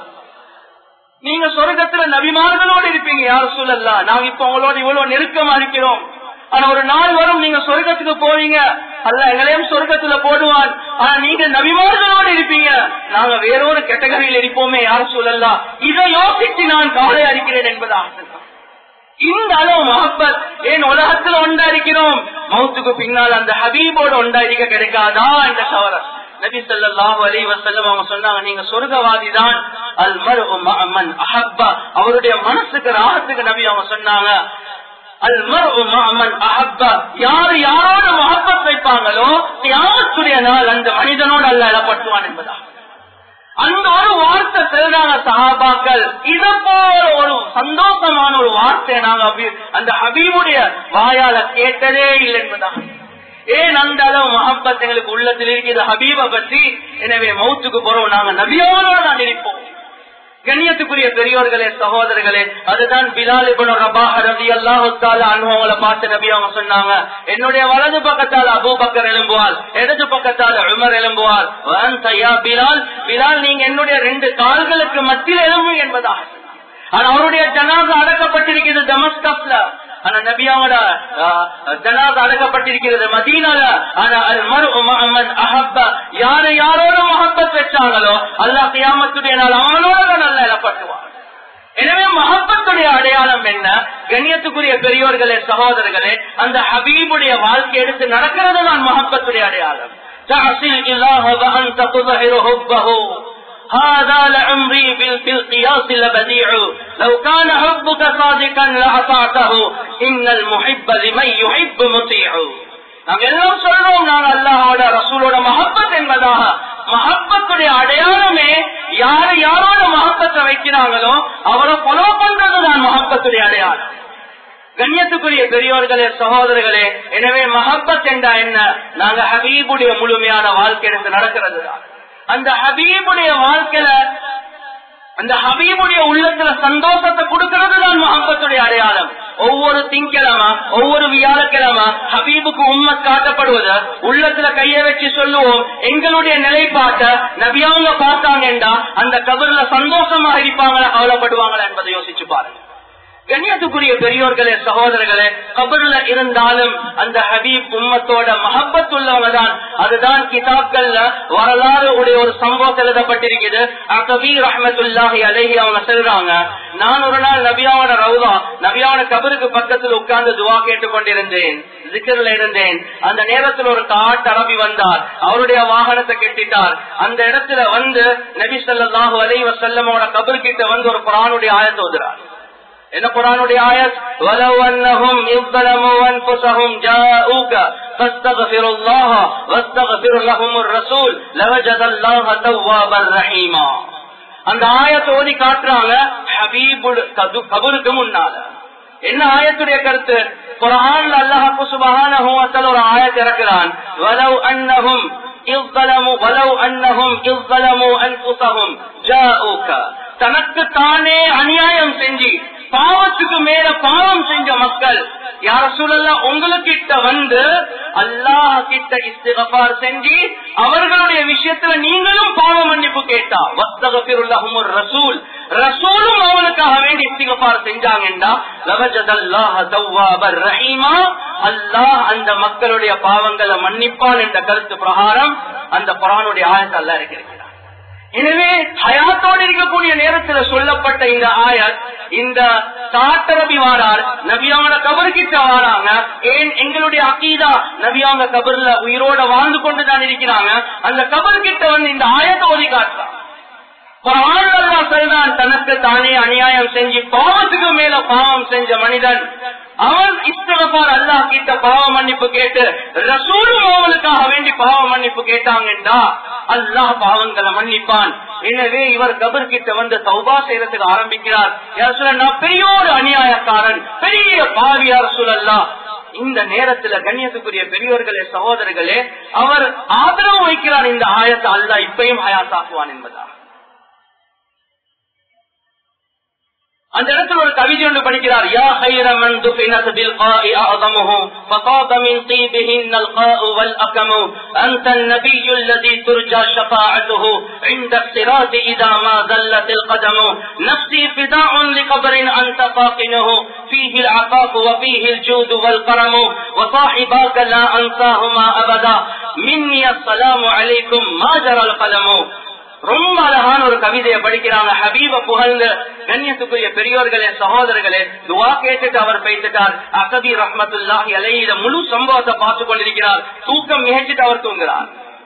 நீங்க சொர்க்கத்துல நபிமார்களோடு இருப்பீங்க யா ரசூலல்லாஹ், நாங்க இப்ப உங்களோட இவ்வளவு நெருக்கமா இருக்கிறோம், ஆனா ஒரு நாள் வரும் நீங்க சொர்க்கத்துக்கு போவீங்க, அல்லாஹ் எங்களையும் சொர்க்கத்துல போடுவான், ஆனா நீங்க நபிமார்களோடு இருப்பீங்க, நாங்க வேறொரு கேட்டகரியில் இருப்போமே யா ரசூலல்லாஹ், இதை யோசிச்சு நான் கவலை அளிக்கிறேன் என்பதாக. இந்த அளவு மஹப்பத் ஏன் உலகத்துல ஒன்றா இருக்கிறோம், மௌத்துக்கு பின்னால் அந்த ஹபீபோட ஒன்றா இருக்க கிடைக்காதா என்ற கவலை. நபி ஸல்லல்லாஹு அலைஹி வஸல்லம் அவங்க சொன்னாங்க, நீங்க சொர்க்கவாதி தான். அல் மர்உ மஅமன் அஹப்பா, அவருடைய மனசுக்கு ராஹத்துக்கு நபி அவங்க சொன்னாங்க, அல் மர்உ மஅமன் அஹப்பா, யாரு யாரோட மஹப்பத் வைப்பாங்களோ கியாமத்துடைய நாள் அந்த மனிதனோடு அல்லாஹ் இழப்பட்டுவான் என்பதா. அந்த ஒரு வார்த்தை சொல்றாங்க சஹாபாக்கள். இத போல ஒரு சந்தோஷமான ஒரு வார்த்தை நாங்க அந்த ஹபீபுடைய வாயால கேட்டதே இல்லை என்பதா. ஏன் அந்த அளவு மஹப்பத் எங்களுக்கு உள்ளத்தில் இருக்கிற ஹபீபை பற்றி. எனவே மௌத்துக்கு போறோம் நாங்க நபியோட தான் இருப்போம். கண்ணியத்துக்குரிய பெரியோர்களே சகோதரர்களே, அதுதான் பிலால் இப்னு ரபாஹ் ரலியல்லாஹு தஆலா அன்ஹுவங்கள பார்த்து நபி அவங்க சொன்னாங்க, என்னுடைய வலது பக்கத்தால் அபூபக்கர் எழும்புவார், இடது பக்கத்தால் உமர் எழும்புவார், வஅன்த யா பிலால், பிலால் நீங்க என்னுடைய 2 கால்களுக்கு மத்தியில் எழும்பு என்பதாக. ஆனா அவருடைய ஜனாஸா அடக்கப்பட்டிருக்கிறது டமஸ்கஸ்ல, ஆனா நபியாவோட ஜனாஸா அடக்கப்பட்டிருக்கிறது மதீனால. ஆனா அல் மர்உ மஅமன் அஹப்பா, யாரு யாரோட மஹப்பத் வச்சாங்களோ அல்லாஹ் கியாமத்துடைய நாள் அவனோட நல்லா இழப்பட்டுவார். எனவே மஹப்பத்துடைய அடையாளம் என்ன? கண்ணியத்துக்குரிய பெரியோர்களே சகோதரர்களே, அந்த ஹபீபுடைய வாழ்க்கை எடுத்து நடக்கிறது தான் மஹப்பத்துடைய அடையாளம். தஅஸில் இலாஹ வ அன்த துظஹிரு ஹுப்பஹு هذا لعمري بالقياس لبديع لو كان حبك صادقا لأطعته إن المحب لمن يحب مطيع. நாங்க எல்லாம் சொல்றோம் நாங்க அல்லாஹோட ரசூலோட மஹப்பத் என்பதாக. மஹப்பத்துடைய அடையாளமே யாரு யாரோட மஹப்பத்தை வைக்கிறாங்களோ அவரை ஃபாலோ பண்றதுதான் மஹப்பத்துடைய அடையாளம். கண்ணியத்துக்குரிய பெரியோர்களே, சகோதரர்களே, எனவே மஹப்பத் என்றா என்ன? நாங்க ஹபீபுடைய முழுமையான வாழ்க்கை எடுத்து நடக்கிறது தான். அந்த ஹபீபுடைய வாழ்க்கையில, அந்த ஹபீபுடைய உள்ளத்துல சந்தோஷத்தை கொடுக்கிறது தான் மஹப்பத்துடைய அடையாளம். ஒவ்வொரு திங்கிழமை, ஒவ்வொரு வியாழக்கிழமை ஹபீபுக்கு உம்மத் காட்டப்படுவது, உள்ளத்துல கைய வச்சு சொல்லுவோம் எங்களுடைய நிலைப்பாட்ட நபியாவங்க பார்த்தாங்கன்றா அந்த கபர்ல சந்தோஷமா இருப்பாங்களா கவலைப்படுவாங்களா என்பதை யோசிச்சு பாருங்க. கண்ணியத்துக்குரிய பெரியோர்களே, சகோதரர்களே, கபர்ல இருந்தாலும் அந்த ஹபீப் உம்மத்தோட மஹப்பத் உள்ளவங்கதான். அதுதான் கிதாப்கள்ல வரலாறு உடைய ஒரு சம்பவம் எழுதப்பட்டிருக்குது. கபீர் ரஹ்மத்துல்லாஹி அலைஹி அவங்க சொல்றாங்க, நான் ஒரு நாள் நபியாவோட ரவுதா, நபியாவோட கபருக்கு பக்கத்தில் உட்கார்ந்து துவா கேட்டுக் கொண்டிருந்தேன், ஜிக்ர்ல இருந்தேன். அந்த நேரத்தில் ஒரு காட்டரபி வந்தார், அவருடைய வாகனத்தை கெட்டிட்டார். அந்த இடத்துல வந்து நபி ஸல்லல்லாஹு அலைஹி வஸல்லமோட கபர் கிட்ட வந்து ஒரு குர்ஆனுடைய ஆயத் ஓதுறார். என்ன குர்ஆனுடைய ஆயத்? வலவ் அன்னஹும் யظلموا انفسهم جاءوك فاستغفر الله واستغفر لهم الرسول لوجد الله توابا رحيما. அந்த ஆயத்தை ஓதி காட்டுறாங்க ஹபீபுல் கபருக்கு முன்னால. என்ன ஆயத்துடைய கருத்து? குர்ஆன்ல அல்லாஹ் சுப்ஹானஹு வ தஆலா ஒரு ஆயத் இறக்குறான், வலவ் அன்னஹும் யظلموا انفسهم جاءوك. தனக்கு தானே அநியாயம் செஞ்சு பாவத்துக்கு மேல பாவம் செஞ்ச மக்கள் யார சூழல்ல உங்களுக்கிட்ட வந்து அல்லாஹ் கிட்ட இஸ்திக்ஃபார் செஞ்சு அவர்களுடைய விஷயத்துல நீங்களும் பாவ மன்னிப்பு கேட்டா வஸ்தக்ஃபிருல்லஹுமுர் ரசூல், ரசூலும் அவனுக்காக வேண்டி இஸ்திக்ஃபார் செஞ்சாங்கண்டா லவஜதல்லாஹ தவ்வாபர் ரஹீமா, அல்லாஹ் அந்த மக்களுடைய பாவங்களை மன்னிப்பான் என்ற கருத்து பிரகாரம் அந்த குர்ஆனுடைய ஆயத் அல்லாஹ் இருக்கிறார். எனவே ஹயாத்தோடு இருக்கக்கூடிய நேரத்தில் சொல்லப்பட்ட இந்த ஆயத், இந்த காட்டரபி வாரார், நபியாவோட கபர்கிட்ட வாராங்க. ஏன்? எங்களுடைய அகீதா நபியாங்க கபர்ல உயிரோட வாழ்ந்து கொண்டுதான் இருக்கிறாங்க. அந்த கபர்கிட்ட வந்து இந்த ஆயத்தை ஓதி காட்டுறான். தனக்கு தானே அநியாயம் செஞ்சு பாவத்துக்கு மேல பாவம் செஞ்ச மனிதன் அவன் இஸ்திக்ஃபார் அல்லாஹ் கிட்ட பாவ மன்னிப்பு கேட்டு ரசூலும் அவனுக்காக வேண்டி பாவ மன்னிப்பு கேட்டாங்கண்டா அல்லாஹ் பாவங்களை மன்னிப்பான். எனவே இவர் கபர் கிட்ட வந்து தௌபா செய்யறதுக்கு ஆரம்பிக்கிறார். நான் பெரிய ஒரு அநியாயக்காரன், பெரிய பாவியார் சொல்லலாம். இந்த நேரத்துல கண்ணியத்துக்குரிய பெரியவர்களே, சகோதரர்களே, அவர் ஆதரவு வைக்கிறார் இந்த ஆயத்தை அல்லாஹ் இப்பயும் ஹயாத்தாக்குவான் என்பதா. அந்த இடத்துல ஒரு கவிதை ஒன்று படிக்கிறார். யா خير من دفنت بالقاء اعظمه فطاب من طيبهن القاء والاكم انت النبي الذي ترجى شفاعته عند الصراط اذا ما زلت القدم نفسي فداء لقبر انت فاقنه فيه العفاف وفيه الجود والكرم وصاحباك لا انساهما ابدا مني السلام عليكم ما جرى القلم. ரொம்ப அழகான ஒரு கவிதையை படிக்கிறாங்க. ஹபீப புகழ்ந்து கண்ணியத்துக்குரிய பெரியோர்களே, சகோதரர்களே, துவா கேட்டுட்டு அவர் பேசிட்டார். கபீர் ரஹ்மத்துல்லாஹி அலைஹி முழு சம்பவத்தை பார்த்து கொண்டிருக்கிறார். தூக்கம் மிகச்சிட்டு அவர் தூங்குறார்.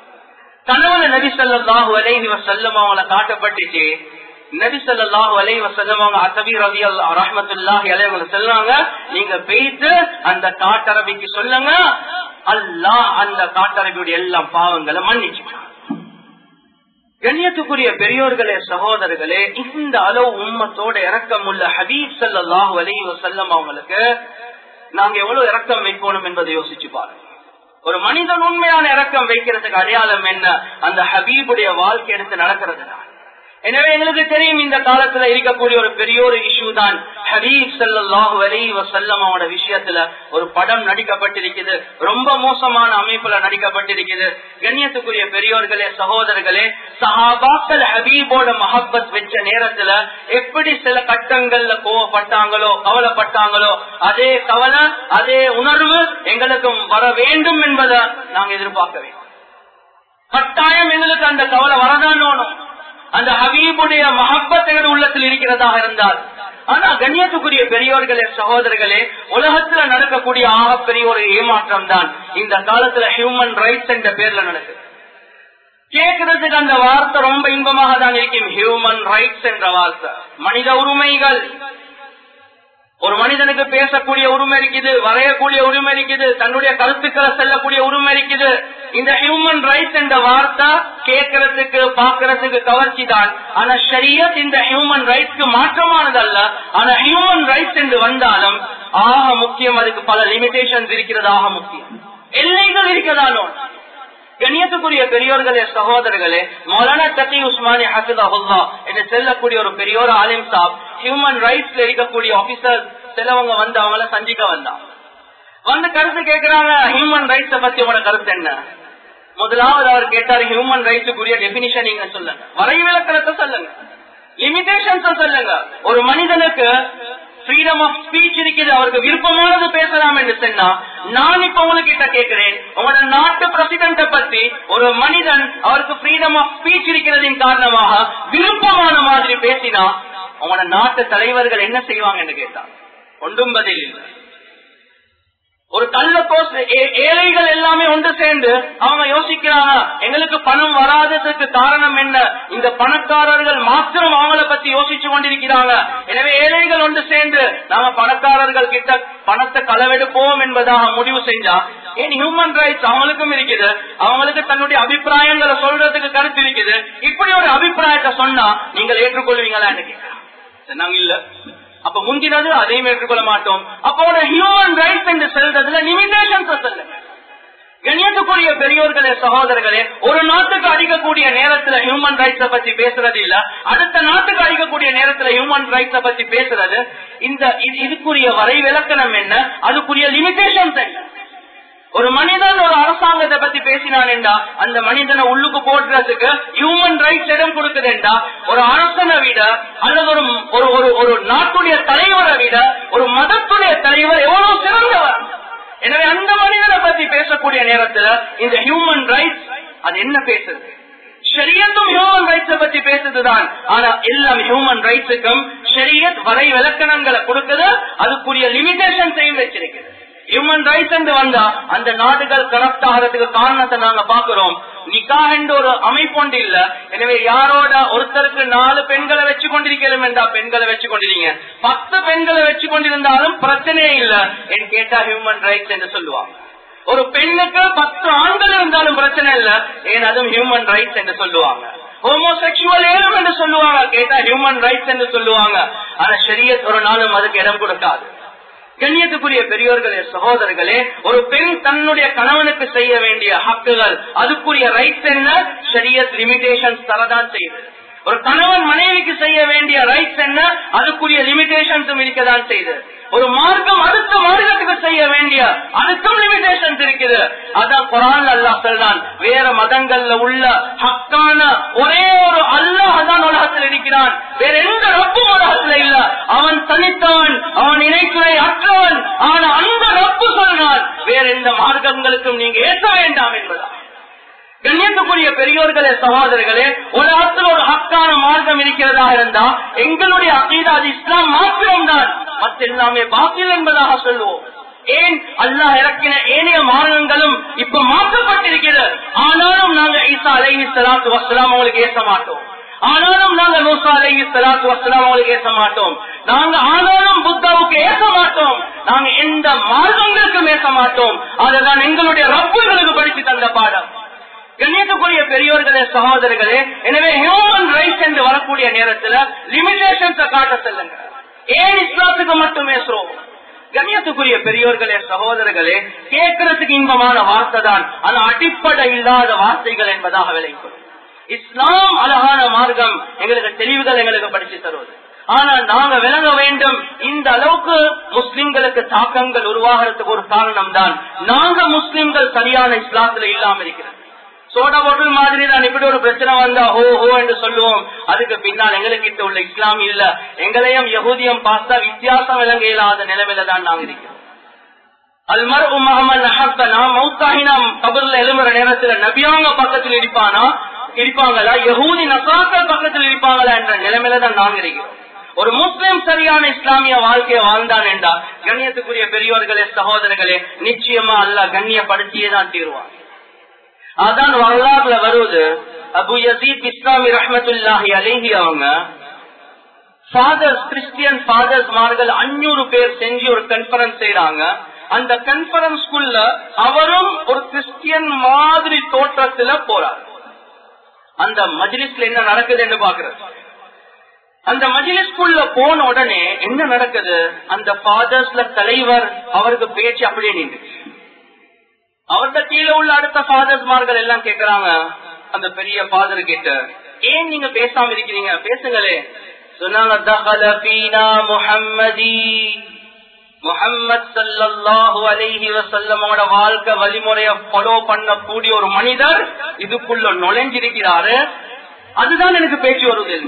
கனவுல நபி ஸல்லல்லாஹு அலைஹி வஸல்லம் அவங்கள காட்டப்பட்டுச்சு. நபி ஸல்லல்லாஹு அலைஹி வஸல்லம் அவங்க கபீர் ரஹ்மத்துல்லாஹி அலைஹி சொல்றாங்க, நீங்க பேசி அந்த காட்டரபிக்கு சொல்லுங்க, அல்லாஹ் அந்த காட்டரபியுடைய எல்லா பாவங்களை மன்னிச்சுட்டான். கண்ணியத்துக்குரிய பெரியோர்களே, சகோதரர்களே, இந்த அளவு உம்மத்தோட இரக்கம் உள்ள ஹபீப் ஸல்லல்லாஹு அலைஹி வஸல்லம் அவங்களுக்கு நாங்க எவ்வளவு இரக்கம் வைக்கணும் என்பதை யோசிச்சு பாருங்க. ஒரு மனிதன் உண்மையான இரக்கம் வைக்கிறதுக்கு அடையாளம் என்ன? அந்த ஹபீபுடைய வாழ்க்கை எடுத்து நடக்கிறது. எனவே எங்களுக்கு தெரியும் இந்த காலத்துல இருக்கக்கூடிய ஒரு பெரிய ஒரு இஷ்யூ தான் ஹபீப் ஸல்லல்லாஹு அலைஹி வஸல்லம் அவரோட விஷயத்துல ஒரு படம் நடிக்கப்பட்டிருக்குது. ரொம்ப மோசமான அமைப்புல நடிக்கப்பட்டிருக்குது. கண்ணியத்துக்குரிய பெரியோர்களே, சகோதரர்களே, சஹாபாக்கள் ஹபீபோட மஹப்பத் வச்ச நேரத்துல எப்படி சில கட்டங்கள்ல கோவப்பட்டாங்களோ, கவலைப்பட்டாங்களோ, அதே கவலை, அதே உணர்வு எங்களுக்கும் வர வேண்டும் என்பதை நாங்க எதிர்பார்க்க வேண்டும். கட்டாயம் எங்களுக்கு அந்த கவலை வரதான் வேணும். அந்த ஹபீபுடைய மஹப்பத் எங்கள் உள்ளத்தில் இருக்கிறதாக இருந்தால். ஆனா கண்ணியத்துக்குரிய பெரியோர்களே, சகோதரர்களே, உலகத்துல நடக்கக்கூடிய ஆகப்பெரிய ஒரு ஏமாற்றம் தான் இந்த காலத்துல ஹியூமன் ரைட்ஸ் என்ற பேர்ல நடக்குது. கேட்கறதுக்கு அந்த வார்த்தை ரொம்ப இன்பமாக தான் இருக்கும். ஹியூமன் ரைட்ஸ் என்ற வார்த்தை, மனித உரிமைகள். ஒரு மனிதனுக்கு பேசக்கூடிய உரிமை இருக்குது, வரையக்கூடிய உரிமை இருக்குது, தன்னுடைய கருத்துக்களை செல்லக்கூடிய உரிமை இருக்குது. இந்த ஹியூமன் ரைட்ஸ் என்ற வார்த்தை கேட்கறதுக்கு பாக்குறதுக்கு கவர்ச்சி தான். ஆனா ஷரியத் இந்த ஹியூமன் ரைட்ஸ்க்கு மாற்றமானது அல்ல. ஆனா ஹியூமன் ரைட்ஸ் என்று வந்தாலும் ஆக முக்கியம், அதுக்கு பல லிமிடேஷன்ஸ் இருக்கிறது. ஆக முக்கியம் எல்லைகள் இருக்கிறதானோ. கண்ணியத்துக்குரிய பெரியோர்களே, சகோதரர்களே, மௌலானா தகி உஸ்மானி ஹஃபிதஹுல்லாஹ் என்று செல்லக்கூடிய ஒரு பெரியோர் ஆலிம் சாப் ஹியூமன் ரைட்ஸ்ல இருக்கக்கூடிய ஆபீசர் சிலவங்க வந்து அவங்கள சந்திக்க வந்து கருத்து கேட்கிறாங்க. ஹியூமன் ரைட்ஸ் பத்தி உங்களோட கருத்து என்ன? முதலாவது அவர் கேட்டாரு, ஹியூமன் ரைட்ஸுக்குரிய டெபினிஷன் நீங்க சொல்லுங்க, வரை விளக்கணத்தை சொல்லுங்க, லிமிடேஷன்ஸ் சொல்லுங்க. ஒரு மனிதனுக்கு ஃப்ரீடம் ஆஃப் ஸ்பீச் இருக்குது, அவருக்கு விருப்பமானது பேசலாம் என்று சொன்னா, நான் இப்ப உங்ககிட்ட கேட்கிறேன், உங்களோட நாட்டு பிரசிடென்ட பத்தி ஒரு மனிதன் அவருக்கு ஃப்ரீடம் ஆஃப் ஸ்பீச் இருக்கிறதின் காரணமாக விருப்பமான மாதிரி பேசினா உங்களோட நாட்டு தலைவர்கள் என்ன செய்வாங்க என்று கேட்டாங்க. ஒன்றும் பதில் இல்லை. ஒரு கள்ள கோஸ் ஏழைகள் எல்லாமே ஒன்று சேர்ந்து அவங்க யோசிக்கிறாங்க, எங்களுக்கு பணம் வராததுக்கு காரணம் என்ன? இந்த பணக்காரர்கள் மாத்திரம் அவங்கள பத்தி யோசிச்சு கொண்டிருக்கிறாங்க. எனவே ஏழைகள் ஒன்று சேர்ந்து நாம பணக்காரர்கள் கிட்ட பணத்தை களவெடுப்போம் என்பதாக முடிவு செஞ்சா, ஏன் ஹியூமன் ரைட்ஸ் அவங்களுக்கும் இருக்குது, அவங்களுக்கு தன்னுடைய அபிப்பிராயங்களை சொல்றதுக்கு கருத்து இருக்குது. இப்படி ஒரு அபிப்பிராயத்தை சொன்னா நீங்கள் ஏற்றுக்கொள்வீங்களா? நாங்க இல்ல. அப்ப முந்தினது அதையும் ஏற்றுக்கொள்ள மாட்டோம். அப்போ ஹியூமன் ரைட்ஸ் என்று சொல்றதுல லிமிடேஷன்ஸ் சொல்லுங்க. கண்ணியத்துக்குரிய பெரியோர்களே, சகோதரர்களே, ஒரு நாட்டுக்கு அடிக்கக்கூடிய நேரத்துல ஹியூமன் ரைட்ஸ பத்தி பேசுறது இல்ல, அடுத்த நாட்டுக்கு அடிக்கக்கூடிய நேரத்துல ஹியூமன் ரைட்ஸ பத்தி பேசுறது. இதுக்குரிய வரை விளக்கணம் என்ன, அதுக்குரிய லிமிடேஷன்ஸ் என்ன? ஒரு மனிதன் ஒரு அரசாங்கத்தை பத்தி பேசினான் என்றா அந்த மனிதனை உள்ளுக்கு போடுறதுக்கு ஹியூமன் ரைட்ஸ் இடம் கொடுக்குதுண்டா, ஒரு அரசனை விட அல்லது ஒரு நாட்டுடைய தலைவரை விட ஒரு மதத்துடைய தலைவர் எவ்வளவு சிறந்தவர். எனவே அந்த மனிதனை பத்தி பேசக்கூடிய நேரத்துல இந்த ஹியூமன் ரைட்ஸ் அது என்ன பேசுது? ஷரியத்தும் ஹியூமன் ரைட்ஸை பத்தி பேசுதுதான். ஆனா எல்லாம் ஹியூமன் ரைட்ஸுக்கும் ஷரியத் வரை விளக்கணங்களை கொடுக்குது, அதுக்குரிய லிமிடேஷன்ஸையும் வச்சிருக்குது. ஹியூமன் ரைட்ஸ் என்று வந்தா அந்த நாடுகள் கரப்ட் ஆகிறதுக்கு காரணத்தை நாங்க பாக்குறோம். நிக்கா என்ற ஒரு அமைப்பு ஒன்று இல்ல. எனவே யாரோட ஒருத்தருக்கு 4 பெண்களை வச்சு கொண்டிருக்கிறோம் என்றா பெண்களை வச்சு கொண்டிருக்கீங்க, 10 பெண்களை வச்சு கொண்டிருந்தாலும் பிரச்சனையே இல்ல என்று கேட்டா ஹியூமன் ரைட்ஸ் என்று சொல்லுவாங்க. ஒரு பெண்ணுக்கு 10 ஆண்கள் இருந்தாலும் பிரச்சனை இல்ல, ஏன் அதுவும் ஹியூமன் ரைட்ஸ் என்று சொல்லுவாங்க. ஹோமோசெக்சுவல் ஏழும் என்று சொல்லுவாங்க, கேட்டா ஹியூமன் ரைட்ஸ் என்று சொல்லுவாங்க. ஆனா ஷரியத் ஒரு நாளும் அதுக்கு இடம் கொடுக்காது. கண்ணியத்துக்குரிய பெரியோர்களே, சகோதரர்களே, ஒரு பெண் தன்னுடைய கணவனுக்கு செய்ய வேண்டிய ஹக்குகள் அதுக்குரிய ரைட்ஸ் என்ன? ஷரியத் லிமிடேஷன்ஸ் தரதான் செய்யுது. ஒரு கணவன் மனைவிக்கு செய்ய வேண்டிய ரைட்ஸ் என்ன? அதுக்குரிய லிமிடேஷன்ஸும் இருக்கதான் செய்யுது. ஒரு மார்க்கம் அடுத்த மார்க்கத்துக்கு செய்ய வேண்டிய அதுக்கும் லிமிடேஷன்ஸ் இருக்குது. அதான் குர்ஆன்ல அல்லாஹ் சொல்றான், வேற மதங்கள்ல உள்ள ஹக்கான ஒரே ஒரு அல்லாஹ் தான் உலகத்தில் இருக்கிறான், வேற எந்த ரப்பும் உலகத்துல இல்ல. அவன் தனித்தவன், அவன் இணைத்துறை அற்றவன். ஆனா அந்த ரப்பு சொல்றான், வேற எந்த மார்க்கங்களுக்கும் நீங்க ஏற்ற வேண்டாம் என்பதா. கண்ணியத்துக்குரிய பெரியோர்களே, சகோதரர்களே, உலகத்தில் ஒரு ஹக்கான மார்க்கம் இருக்கிறதா இருந்தா எங்களுடைய அகீதா அது இஸ்லாம் மாத்திரம்தான், மற்ற எல்லாமே பாத்தில் என்பதாக சொல்லுவோம். ஏன் அல்லாஹ் இறக்கின ஏனைய மார்க்கங்களும் இப்ப மாற்றப்பட்டிருக்கிறது. ஆனாலும் நாங்க ஈசா அலைஹிஸ்ஸலாத்து வஸ்ஸலாம் அவங்களுக்கு ஏற்ற மாட்டோம். ஆனாலும் நாங்க மூசா அலைஹிஸ்ஸலாத்து வஸ்ஸலாம் அவங்களுக்கு ஏற்ற மாட்டோம். நாங்க ஆனாலும் புத்தாவுக்கு ஏற்ற மாட்டோம். நாங்க எந்த மார்க்கங்களுக்கும் ஏற்ற மாட்டோம். அதுதான் எங்களுடைய ரப்புகளுக்கு படித்து தந்த பாடம். கண்ணியத்துக்குரிய பெரியோர்களே, சகோதரர்களே, எனவே ஹியூமன் ரைட்ஸ் என்று வரக்கூடிய நேரத்தில் லிமிடேஷன்ஸ் காட்ட செல்லுங்க. ஏன் இஸ்லாத்துக்கு மட்டும் பேசுறோம்? கண்ணியத்துக்குரிய பெரியோர்களே, சகோதரர்களே, கேட்கறதுக்கு இன்பமான வார்த்தை தான், அது அடிப்படை இல்லாத வார்த்தைகள் என்பதாக விளைக்கும். இஸ்லாம் அழகான மார்க்கம், எங்களுக்கு தெளிவுகள் எங்களுக்கு படிச்சு தருவது. ஆனா நாங்க விளங்க வேண்டும், இந்த அளவுக்கு முஸ்லிம்களுக்கு தாக்கங்கள் உருவாகிறதுக்கு ஒரு காரணம் தான் நாங்க முஸ்லிம்கள் சரியான இஸ்லாத்துல இல்லாம இருக்கிறது. சோடா போட்டல் மாதிரி தான். இப்படி ஒரு பிரச்சனை வந்தா ஹோ ஹோ என்று சொல்லுவோம், அதுக்கு பின்னால் எங்களுக்கு உள்ள இஸ்லாம் இல்ல. எங்களையும் யகூதியம் பார்த்தா வித்தியாசம் விளங்க இயலாத நிலைமையில தான் நாங்க இருக்கிறோம். அல்மர்உ மஅமன் அஹப்பனா, மௌத்தாஹினா கபர்ல எழும்புற நேரத்துல நபியாங்க பக்கத்தில் இருப்பாங்களா, யகூதி நசாக்கள் பக்கத்தில் இருப்பாங்களா என்ற நிலைமையில தான் நாங்க இருக்கிறோம். ஒரு முஸ்லிம் சரியான இஸ்லாமிய வாழ்க்கையை வாழ்ந்தான் என்றால் கண்ணியத்துக்குரிய பெரியோர்களே, சகோதரர்களே, நிச்சயமா அல்லாஹ் கண்ணியப்படுத்தியே தான் தீர்வான். அதான் வரலாறுல வருவது, அபு யசீத் பிஸ்தாமி ரஹ்மத்துல்லாஹி அலைஹி அவங்க ஃபாதர்ஸ், கிறிஸ்டியன் ஃபாதர்ஸ் மார்கள் 500 பேர் செஞ்சு ஒரு கான்ஃபரன்ஸ் செய்யறாங்க. அந்த கான்ஃபரன்ஸ்குள்ள அவரும் ஒரு கிறிஸ்டியன் மாதிரி தோற்றத்துல போறார். அந்த மஜ்லிஸ்ல என்ன நடக்குது என்று பாக்குறது. அந்த மஜ்லிஸ்குள்ள போன உடனே என்ன நடக்குது, அந்த ஃபாதர்ஸ்ல தலைவர் அவருக்கு பேச்சு அப்படியே நின்று, அவர்கிட்ட கீழே உள்ள அடுத்த ஃபாதர்ஸ் மார்கள் எல்லாம் கேக்குறாங்க அந்த பெரிய ஃபாதர் கிட்ட, ஏன் நீங்க பேசாம இருக்கிறீங்க, பேசுங்களே. சொன்னாங்க, தகல ஃபீனா முஹம்மதி, முஹம்மத் ஸல்லல்லாஹு அலைஹி வஸல்லமோட வாழ்க்கை வழிமுறையை ஃபாலோ பண்ணக்கூடிய ஒரு மனிதர் இதுக்குள்ள நுழைஞ்சிருக்கிறாரு, அதுதான் எனக்கு பேச்சு வருது.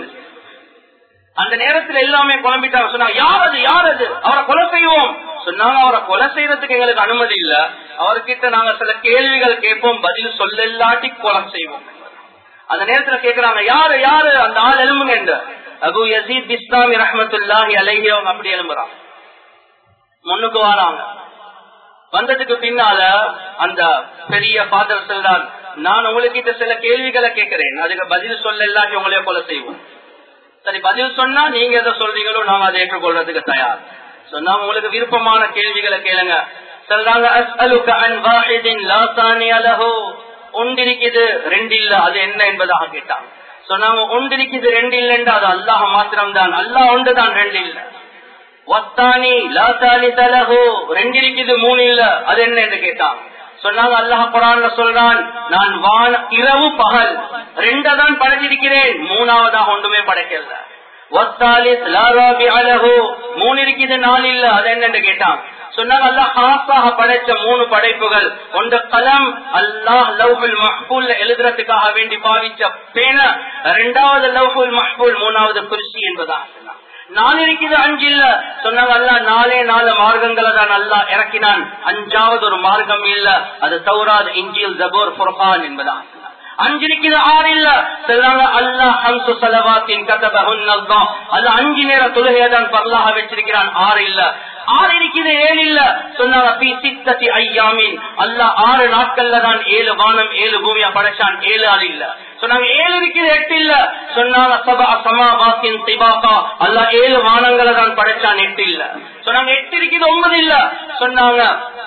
அந்த நேரத்தில் எல்லாமே குழம்பிட்டாங்க. சொன்னாங்க, யார் அது அவரை கொலை செய்வோம். சொன்னாங்க, அவரை கொலை செய்யறதுக்கு எங்களுக்கு அனுமதி இல்ல, அவர்கிட்ட நாங்க சில கேள்விகள் கேட்போம், பதில் சொல்லலாட்டி கொலை செய்வோம். அந்த நேரத்துல கேக்குறாங்க, யாரு அந்த ஆள் எழும்புங்க என்று. அபு யஸீத் பிஸ்தாமி ரஹ்மத்துல்லாஹி அலைஹி அவங்க அப்படி எழும்புறாங்க, முன்னுக்கு வராங்க. வந்ததுக்கு பின்னால அந்த பெரிய ஃபாதர் சொல்றார், நான் உங்ககிட்ட சில கேள்விகளை கேட்கிறேன், அதுக்கு பதில் சொல்லலாட்டி உங்களே கொலை செய்வோம். சரி, பதில் சொன்னா நீங்க எதை சொல்றீங்களோ நாங்க அதை ஏற்றுக்கொள்றதுக்கு தயார். சொன்னா உங்களுக்கு விருப்பமான கேள்விகளை கேளுங்க. சொல்றாங்க, அஸ்அலுக அன் வாஹிதின் லா சானிய லஹு, ஒன்றிருக்குது ரெண்டு இல்ல, அது என்ன என்பதாக கேட்டாங்க. சொன்னாங்க, ஒன்றிருக்குது ரெண்டு இல்லைன்னு அது அல்லாஹ் மாத்திரம் தான், அல்லாஹ் ஒன்றுதான் ரெண்டு இல்ல. வஸ்தானி லா சாலிஸ லஹு, ரெண்டிருக்குது மூணு இல்ல, அது என்ன என்று கேட்டாங்க. சொன்னாங்க, அல்லாஹ் குர்ஆன்ல சொல்றான், நான் இரவு பகல் ரெண்டதான் படைச்சிருக்கிறேன், மூணாவதாக ஒன்றுமே படைக்கல. வஸ்தாலிஸ் லா ராபிஅ லஹு, மூணு இருக்குது நாலு இல்ல, அது என்னன்னு கேட்டான். சொன்னாங்க, அல்லாஹ் ஹாஸாக படைச்ச 3 படைப்புகள், ஒன்று கலம், அல்லாஹ் லவ்ஹுல் மஹ்பூல் எழுதுறதுக்காக வேண்டி பாவிச்ச பேன, 2வது லவ்ஹுல் மஹ்பூல், 3வது குர்சி என்பதாக சொன்னாங்க. 4 இருக்குது 5 இல்ல. சொன்னாங்க, அல்லாஹ் 4 மார்க்கங்களை தான் அல்லாஹ் இறக்கினான், 5வது ஒரு மார்க்கம் இல்ல, அது தௌராத், இன்ஜீல், ஜபூர், ஃபுர்கான் என்பதாக. 5 இருக்குது 6 இல்ல. சொல்றாங்க, அல்லாஹ் 5 ஸலவாத்தின் கதபஹுன் அல்லாஹ், அது 5 நேர தொழுகையை தான் பரலாக வச்சிருக்கிறான், 6 இல்ல. 6 இருக்குது 7 இல்ல. சொன்னாங்க, ஃபீ சித்தத்தி அய்யாமின், அல்லாஹ் 6 நாட்கள்ல தான் 7 வானம் 7 பூமியை படைச்சான், 7 ஆள் இல்ல. சொன்னாங்க, 7 இருக்குது 8 இல்ல. சொன்னாங்க, சபஅ ஸமாவாத்தின் திபாகா, அல்லாஹ் 7 வானங்களை தான் படைச்சான், 8 இல்ல. சொன்னாங்க, 8 இருக்குது 9 இல்ல. சொன்னாங்க,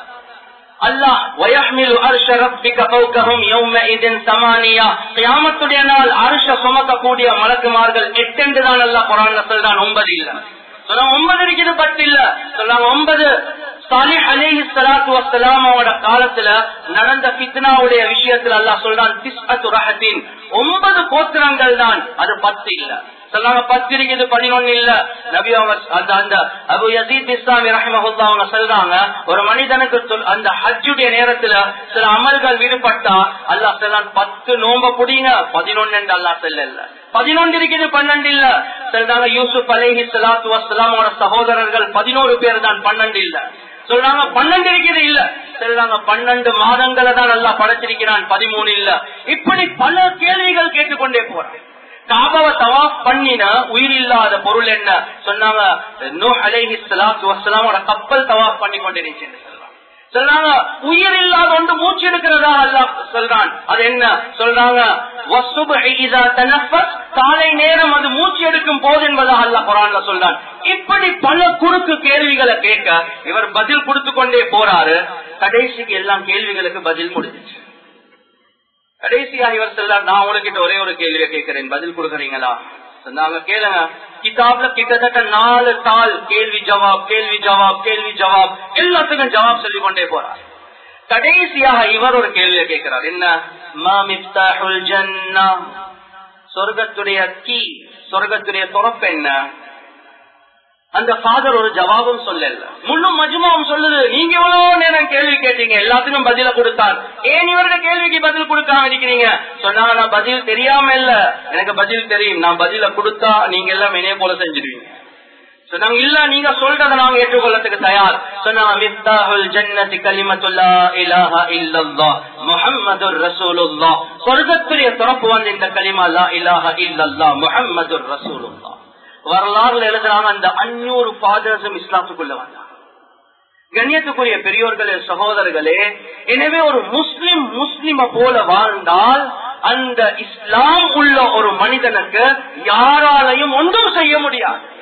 அல்லாஹ் வயஹ்மிலு அர்ஷ ரப்பிக ஃபௌகஹும் யௌமஇதின் ஸமானியா, கியாமத்துடைய நாள் அர்ஷ சுமக்கக்கூடிய மலக்குமார்கள் 8 என்று தான் அல்லாஹ் குர்ஆன்ல சொல்றான், 9 இல்ல. சொன்னாங்க, 9 இருக்குது 10 இல்ல. சொன்னாங்க, 9 சாலிஹ் அலைஹிஸ்ஸலாத்து வஸ்ஸலாம் அவரோட காலத்துல நடந்த ஃபித்னாவுடைய விஷயத்துல அல்லாஹ் சொல்றான், திஸ்அத்து ரஹத்தின், 9 கோத்திரங்கள் தான், அது 10 இல்ல. சொன்னாங்க, 10 இருக்குது 11 இல்ல. நபி அந்த அபு யஸீத் பிஸ்தாமி ரஹ்மஹுல்லாஹ் அவங்க சொல்றாங்க, ஒரு மனிதனுக்கு அந்த ஹஜ்ஜுடைய நேரத்துல சில அமல்கள் விடுபட்டா அல்லாஹ் சொல்றான், 10 நோம்ப புடிங்க, 11 என்று அல்லாஹ் சொல்லல. 11 இருக்குது 12 இல்ல. சொல்றாங்க, யூசுப் அலைஹிஸ்ஸலாத்து வஸ்ஸலாம் அவரோட சகோதரர்கள் 11 பேர் தான், 12 இல்ல. சொல்றாங்க, 12 இருக்குது இல்ல. சொல்றாங்க, 12 மாதங்களை தான் அல்லாஹ் படைச்சிருக்கிறான், 13 இல்ல. இப்படி பல கேள்விகள் கேட்டுக்கொண்டே போறான். காபாவை தவாஃப் பண்ணின உயிர் இல்லாத பொருள் என்ன சொன்னாங்க, நூஹ் அலைஹிஸ்ஸலாத்து வஸ்ஸலாமோட கப்பல் தவாஃப் பண்ணி கொண்டிருந்துச்சு. சொல்றாங்க, உயிர் இல்லாத ஒன்று மூச்சு எடுக்கிறதா அல்லாஹ் சொல்றான், அது என்ன சொல்றாங்க, வஸ்ஸுப்ஹி இதா தனஃபஸ், காலை நேரம் அது மூச்சு எடுக்கும் போது என்பதாக அல்லாஹ் குர்ஆன்ல சொல்றான். இப்படி பல குறுக்கு கேள்விகளை கேட்க இவர் பதில் கொடுத்து கொண்டே போறாரு. கடைசிக்கு எல்லா கேள்விகளுக்கு பதில் முடிஞ்சிச்சு. கடைசியாக இவர் சொல்றார், நான் உங்ககிட்ட ஒரே ஒரு கேள்வியை கேட்கிறேன், பதில் கொடுக்கறீங்களா? சொன்னாங்க, கேளுங்க. கிதாப்ல கிட்டத்தட்ட 4 தாள் கேள்வி ஜவாப் எல்லாத்துக்கும் ஜவாப் சொல்லிக் கொண்டே போறார். கடைசியாக இவர் ஒரு கேள்வியை கேட்கிறார், என்ன, மா மிஃப்தாஹுல் ஜன்னா, சொர்க்கத்துடைய கீ, சொர்க்கத்துடைய திறப்பு என்ன? அந்த ஃபாதர் ஒரு ஜவாபும் சொல்லல, முழு மஜ்மாவும் சொல்லுது, நீங்க எவ்வளவு நேரம் கேள்வி கேட்டீங்க, எல்லாத்துக்கும் பதில கொடுத்தார், ஏன் இவருடைய கேள்விக்கு பதில் கொடுக்காம இருக்கிறீங்க? சொன்னாங்க, நான் பதில் தெரியாம இல்ல, எனக்கு பதில் தெரியும், நான் பதில கொடுத்தா நீங்க எல்லாம் என்னைய போல செஞ்சிருவீங்க. சொன்னாங்க, இல்ல, நீங்க சொல்றதை நாங்க ஏற்றுக்கொள்ளத்துக்கு தயார். சொன்னாங்க, மிஃப்தாஹுல் ஜன்னதி கலிமத்துல்லா இலாஹா இல்லல்லாஹ் முஹம்மதுர் ரசூலுல்லாஹ், சொர்க்கத்துடைய திறப்பு வந்து இந்த கலிமா லா இலாஹா இல்லல்லாஹ் முஹம்மதுர் ரசூலுல்லாஹ். வரலாறுல எழுதுறாங்க, அந்த 500 ஃபாதர்ஸும் இஸ்லாத்துக்குள்ள வந்தாங்க. கண்ணியத்துக்குரிய பெரியோர்களே, சகோதரர்களே, எனவே ஒரு முஸ்லிம போல வாழ்ந்தால் அந்த இஸ்லாம் உள்ள ஒரு மனிதனுக்கு யாராலையும் ஒன்றும் செய்ய முடியாது.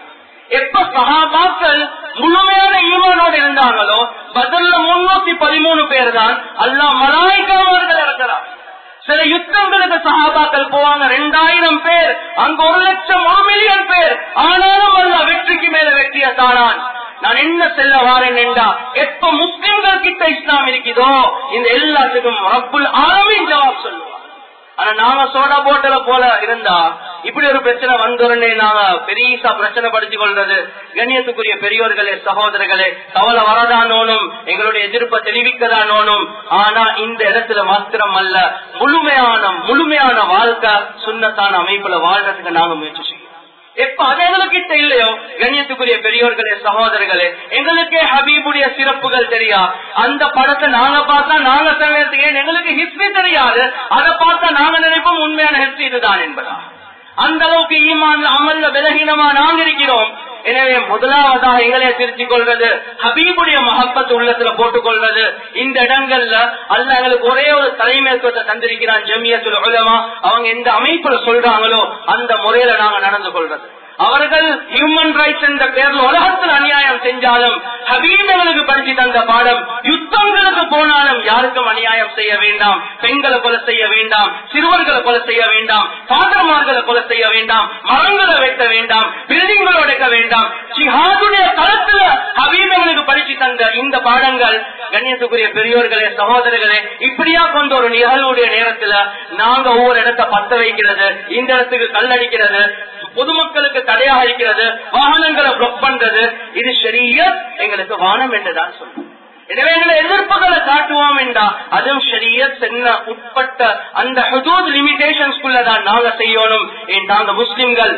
எப்ப சஹாபாக்கள் முழுமையான ஈமானோடு இருந்தாங்களோ பத்ர்ல 313 பேர் தான் அல்லாஹ் மலாயிகாமார்கள் இறக்கிறார். சில யுத்தங்களுக்கு சஹாபாக்கள் போவாங்க 2000 பேர், அங்க 1,00,000 1 மில்லியன் பேர். ஆனாலும் அல்லாஹ் வெற்றிக்கு மேல வெற்றியை தானான். நான் என்ன செல்ல வாரேன் என்றா, எப்ப முஸ்லிம்கள் கிட்ட இஸ்லாம் இருக்குதோ இந்த எல்லாத்துக்கும் ரப்புல் ஆலமீன் ஜவாப் சொல்லுவார். ஆனா நாங்க சோடா போட்டல போல இருந்தா இப்படி ஒரு பிரச்சனை வந்தோடனே நாங்க பெரியசா பிரச்சனை படிச்சு கொள்றது. கண்ணியத்துக்குரிய பெரியோர்களே, சகோதரர்களே, கவலை வரதானோனும் எங்களுடைய எதிர்ப்பை தெரிவிக்கதானோனும். ஆனா இந்த இடத்துல மாத்திரம் அல்ல, முழுமையான வாழ்க்கை சுன்னத்தான அமைப்புல வாழ்றதுக்கு நாங்க முயற்சி செய்யணும். எப்ப அது எங்களுக்கிட்ட இல்லையோ, கண்ணியத்துக்குரிய பெரியோர்களே, சகோதரர்களே, எங்களுக்கே ஹபீபுடைய சிறப்புகள் தெரியா. அந்த படத்தை நாங்க பார்த்தா நாங்க சமயத்துக்கு ஏன் எங்களுக்கு ஹிஸ்டரி தெரியாது, அதை பார்த்தா நாங்க நினைப்போம் உண்மையான ஹிஸ்டரி இதுதான் என்பதா. அந்த அளவுக்கு ஈமான் அமல்ல விலகினமா நாங்க இருக்கிறோம். எனவே முதலாவதாக எங்களே திருத்திக் கொள்வது, ஹபீபுடைய மஹப்பத் உள்ளத்துல போட்டுக் கொள்வது. இந்த இடங்கள்ல அல்லாஹ் எங்களுக்கு ஒரே ஒரு தலைமைத்துவத்தை தந்திருக்கிறான், ஜமியத்துல் உலமா. அவங்க எந்த அமைப்புல சொல்றாங்களோ அந்த முறையில நாங்க நடந்து கொள்றது. அவர்கள் ஹியூமன் ரைட்ஸ் என்ற பேர்ல உலகத்தில் அநியாயம் செஞ்சாலும் ஹபீப் எங்களுக்கு படிச்சு தந்த பாடம், யுத்தங்களுக்கு போனாலும் யாருக்கும் அநியாயம் செய்ய வேண்டாம், பெண்களை கொலை செய்ய வேண்டாம், சிறுவர்களை கொலை செய்ய வேண்டாம், பாத்திரமார்களை கொலை செய்ய வேண்டாம், மரங்களை வெட்ட வேண்டாம், பில்டிங்களை உடைக்க வேண்டாம். ஜிஹாதுடைய களத்துல ஹபீப் எங்களுக்கு படிச்சு தந்த இந்த பாடங்கள், கண்ணியத்துக்குரிய பெரியோர்களே, சகோதரர்களே, இப்படியா கொண்ட ஒரு நிகழ்வுடைய நேரத்துல நாங்க ஒவ்வொரு இடத்தை பத்த வைக்கிறது, இந்த இடத்துக்கு கல்லடிக்கிறது, பொதுமக்களுக்கு தடையாக இருக்கிறது, வாகனங்களை பிளாக் பண்றது, இது ஷரியத் எங்களுக்கு வானம் என்றுதான் சொல்லும். எனவே எங்களை எதிர்ப்புகளை காட்டுவோம் என்றா அதுவும் ஷரியத் என்ன உட்பட்ட அந்த ஹுதூத் லிமிடேஷன்ஸ்குள்ளதான் நாங்க செய்யணும். நாங்க முஸ்லிம்கள்.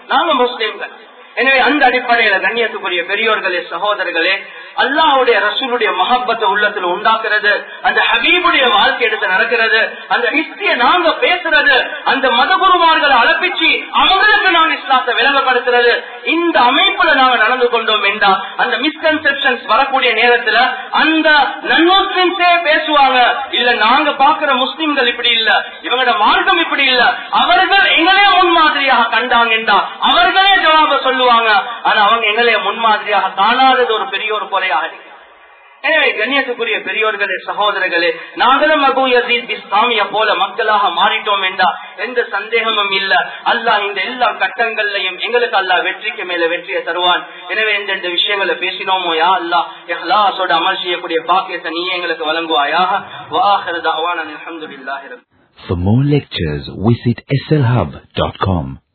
எனவே அந்த அடிப்படையில கண்ணியத்துக்குரிய பெரியோர்களே, சகோதரர்களே, அல்லாஹ்வுடைய ரசூலுடைய மஹப்பத்தை உள்ளத்துல உண்டாக்குறது, அந்த ஹபீபுடைய வாழ்க்கை எடுத்து நடக்கிறது, அந்த ஹிஸ்டரிய நாங்க பேசுறது, அந்த மதகுருமார்களை அழைப்பிச்சு அவங்களுக்கு நாங்க இஸ்லாத்தை விளங்கப்படுத்துறது, இந்த அமைப்புல நாங்க நடந்து கொண்டோம் என்றா அந்த மிஸ்கன்செப்ஷன்ஸ் வரக்கூடிய நேரத்துல அந்த நன்முஸ்லிம்ஸே பேசுவாங்க, இல்ல நாங்க பாக்குற முஸ்லிம்கள் இப்படி இல்ல, இவங்களோட மார்க்கம் இப்படி இல்ல, அவர்கள் எங்களே முன்மாதிரியாக கண்டாங்க என்றா அவர்களே ஜவாப சொல்லுவாங்க. ஆனா அவங்க எங்களே முன்மாதிரியாக காணாதது ஒரு பெரிய ஒரு குறையாக இருக்கு. எனவே கண்ணியத்துக்குரிய பெரியோர்களே, சகோதரர்களே, நாங்களும் அபூ யஸீத் பிஸ்தாமிய போல மக்களாக மாறிட்டோம் என்றா எந்த சந்தேகமும் இல்ல. அல்லாஹ் இந்த எல்லா கட்டங்கள்லையும் எங்களுக்கு அல்லாஹ் வெற்றிக்கு மேல வெற்றியை தருவான். எனவே எந்தெந்த விஷயங்களை பேசினோமோ யா அல்லாஹ் இஹ்லாஸோட அமல் செய்யக்கூடிய பாக்கியத்தை நீ எங்களுக்கு வழங்குவாயாக. வ ஆகிரு தஅவானா அல்ஹம்துலில்லாஹி. For more lectures, visit slhub.com.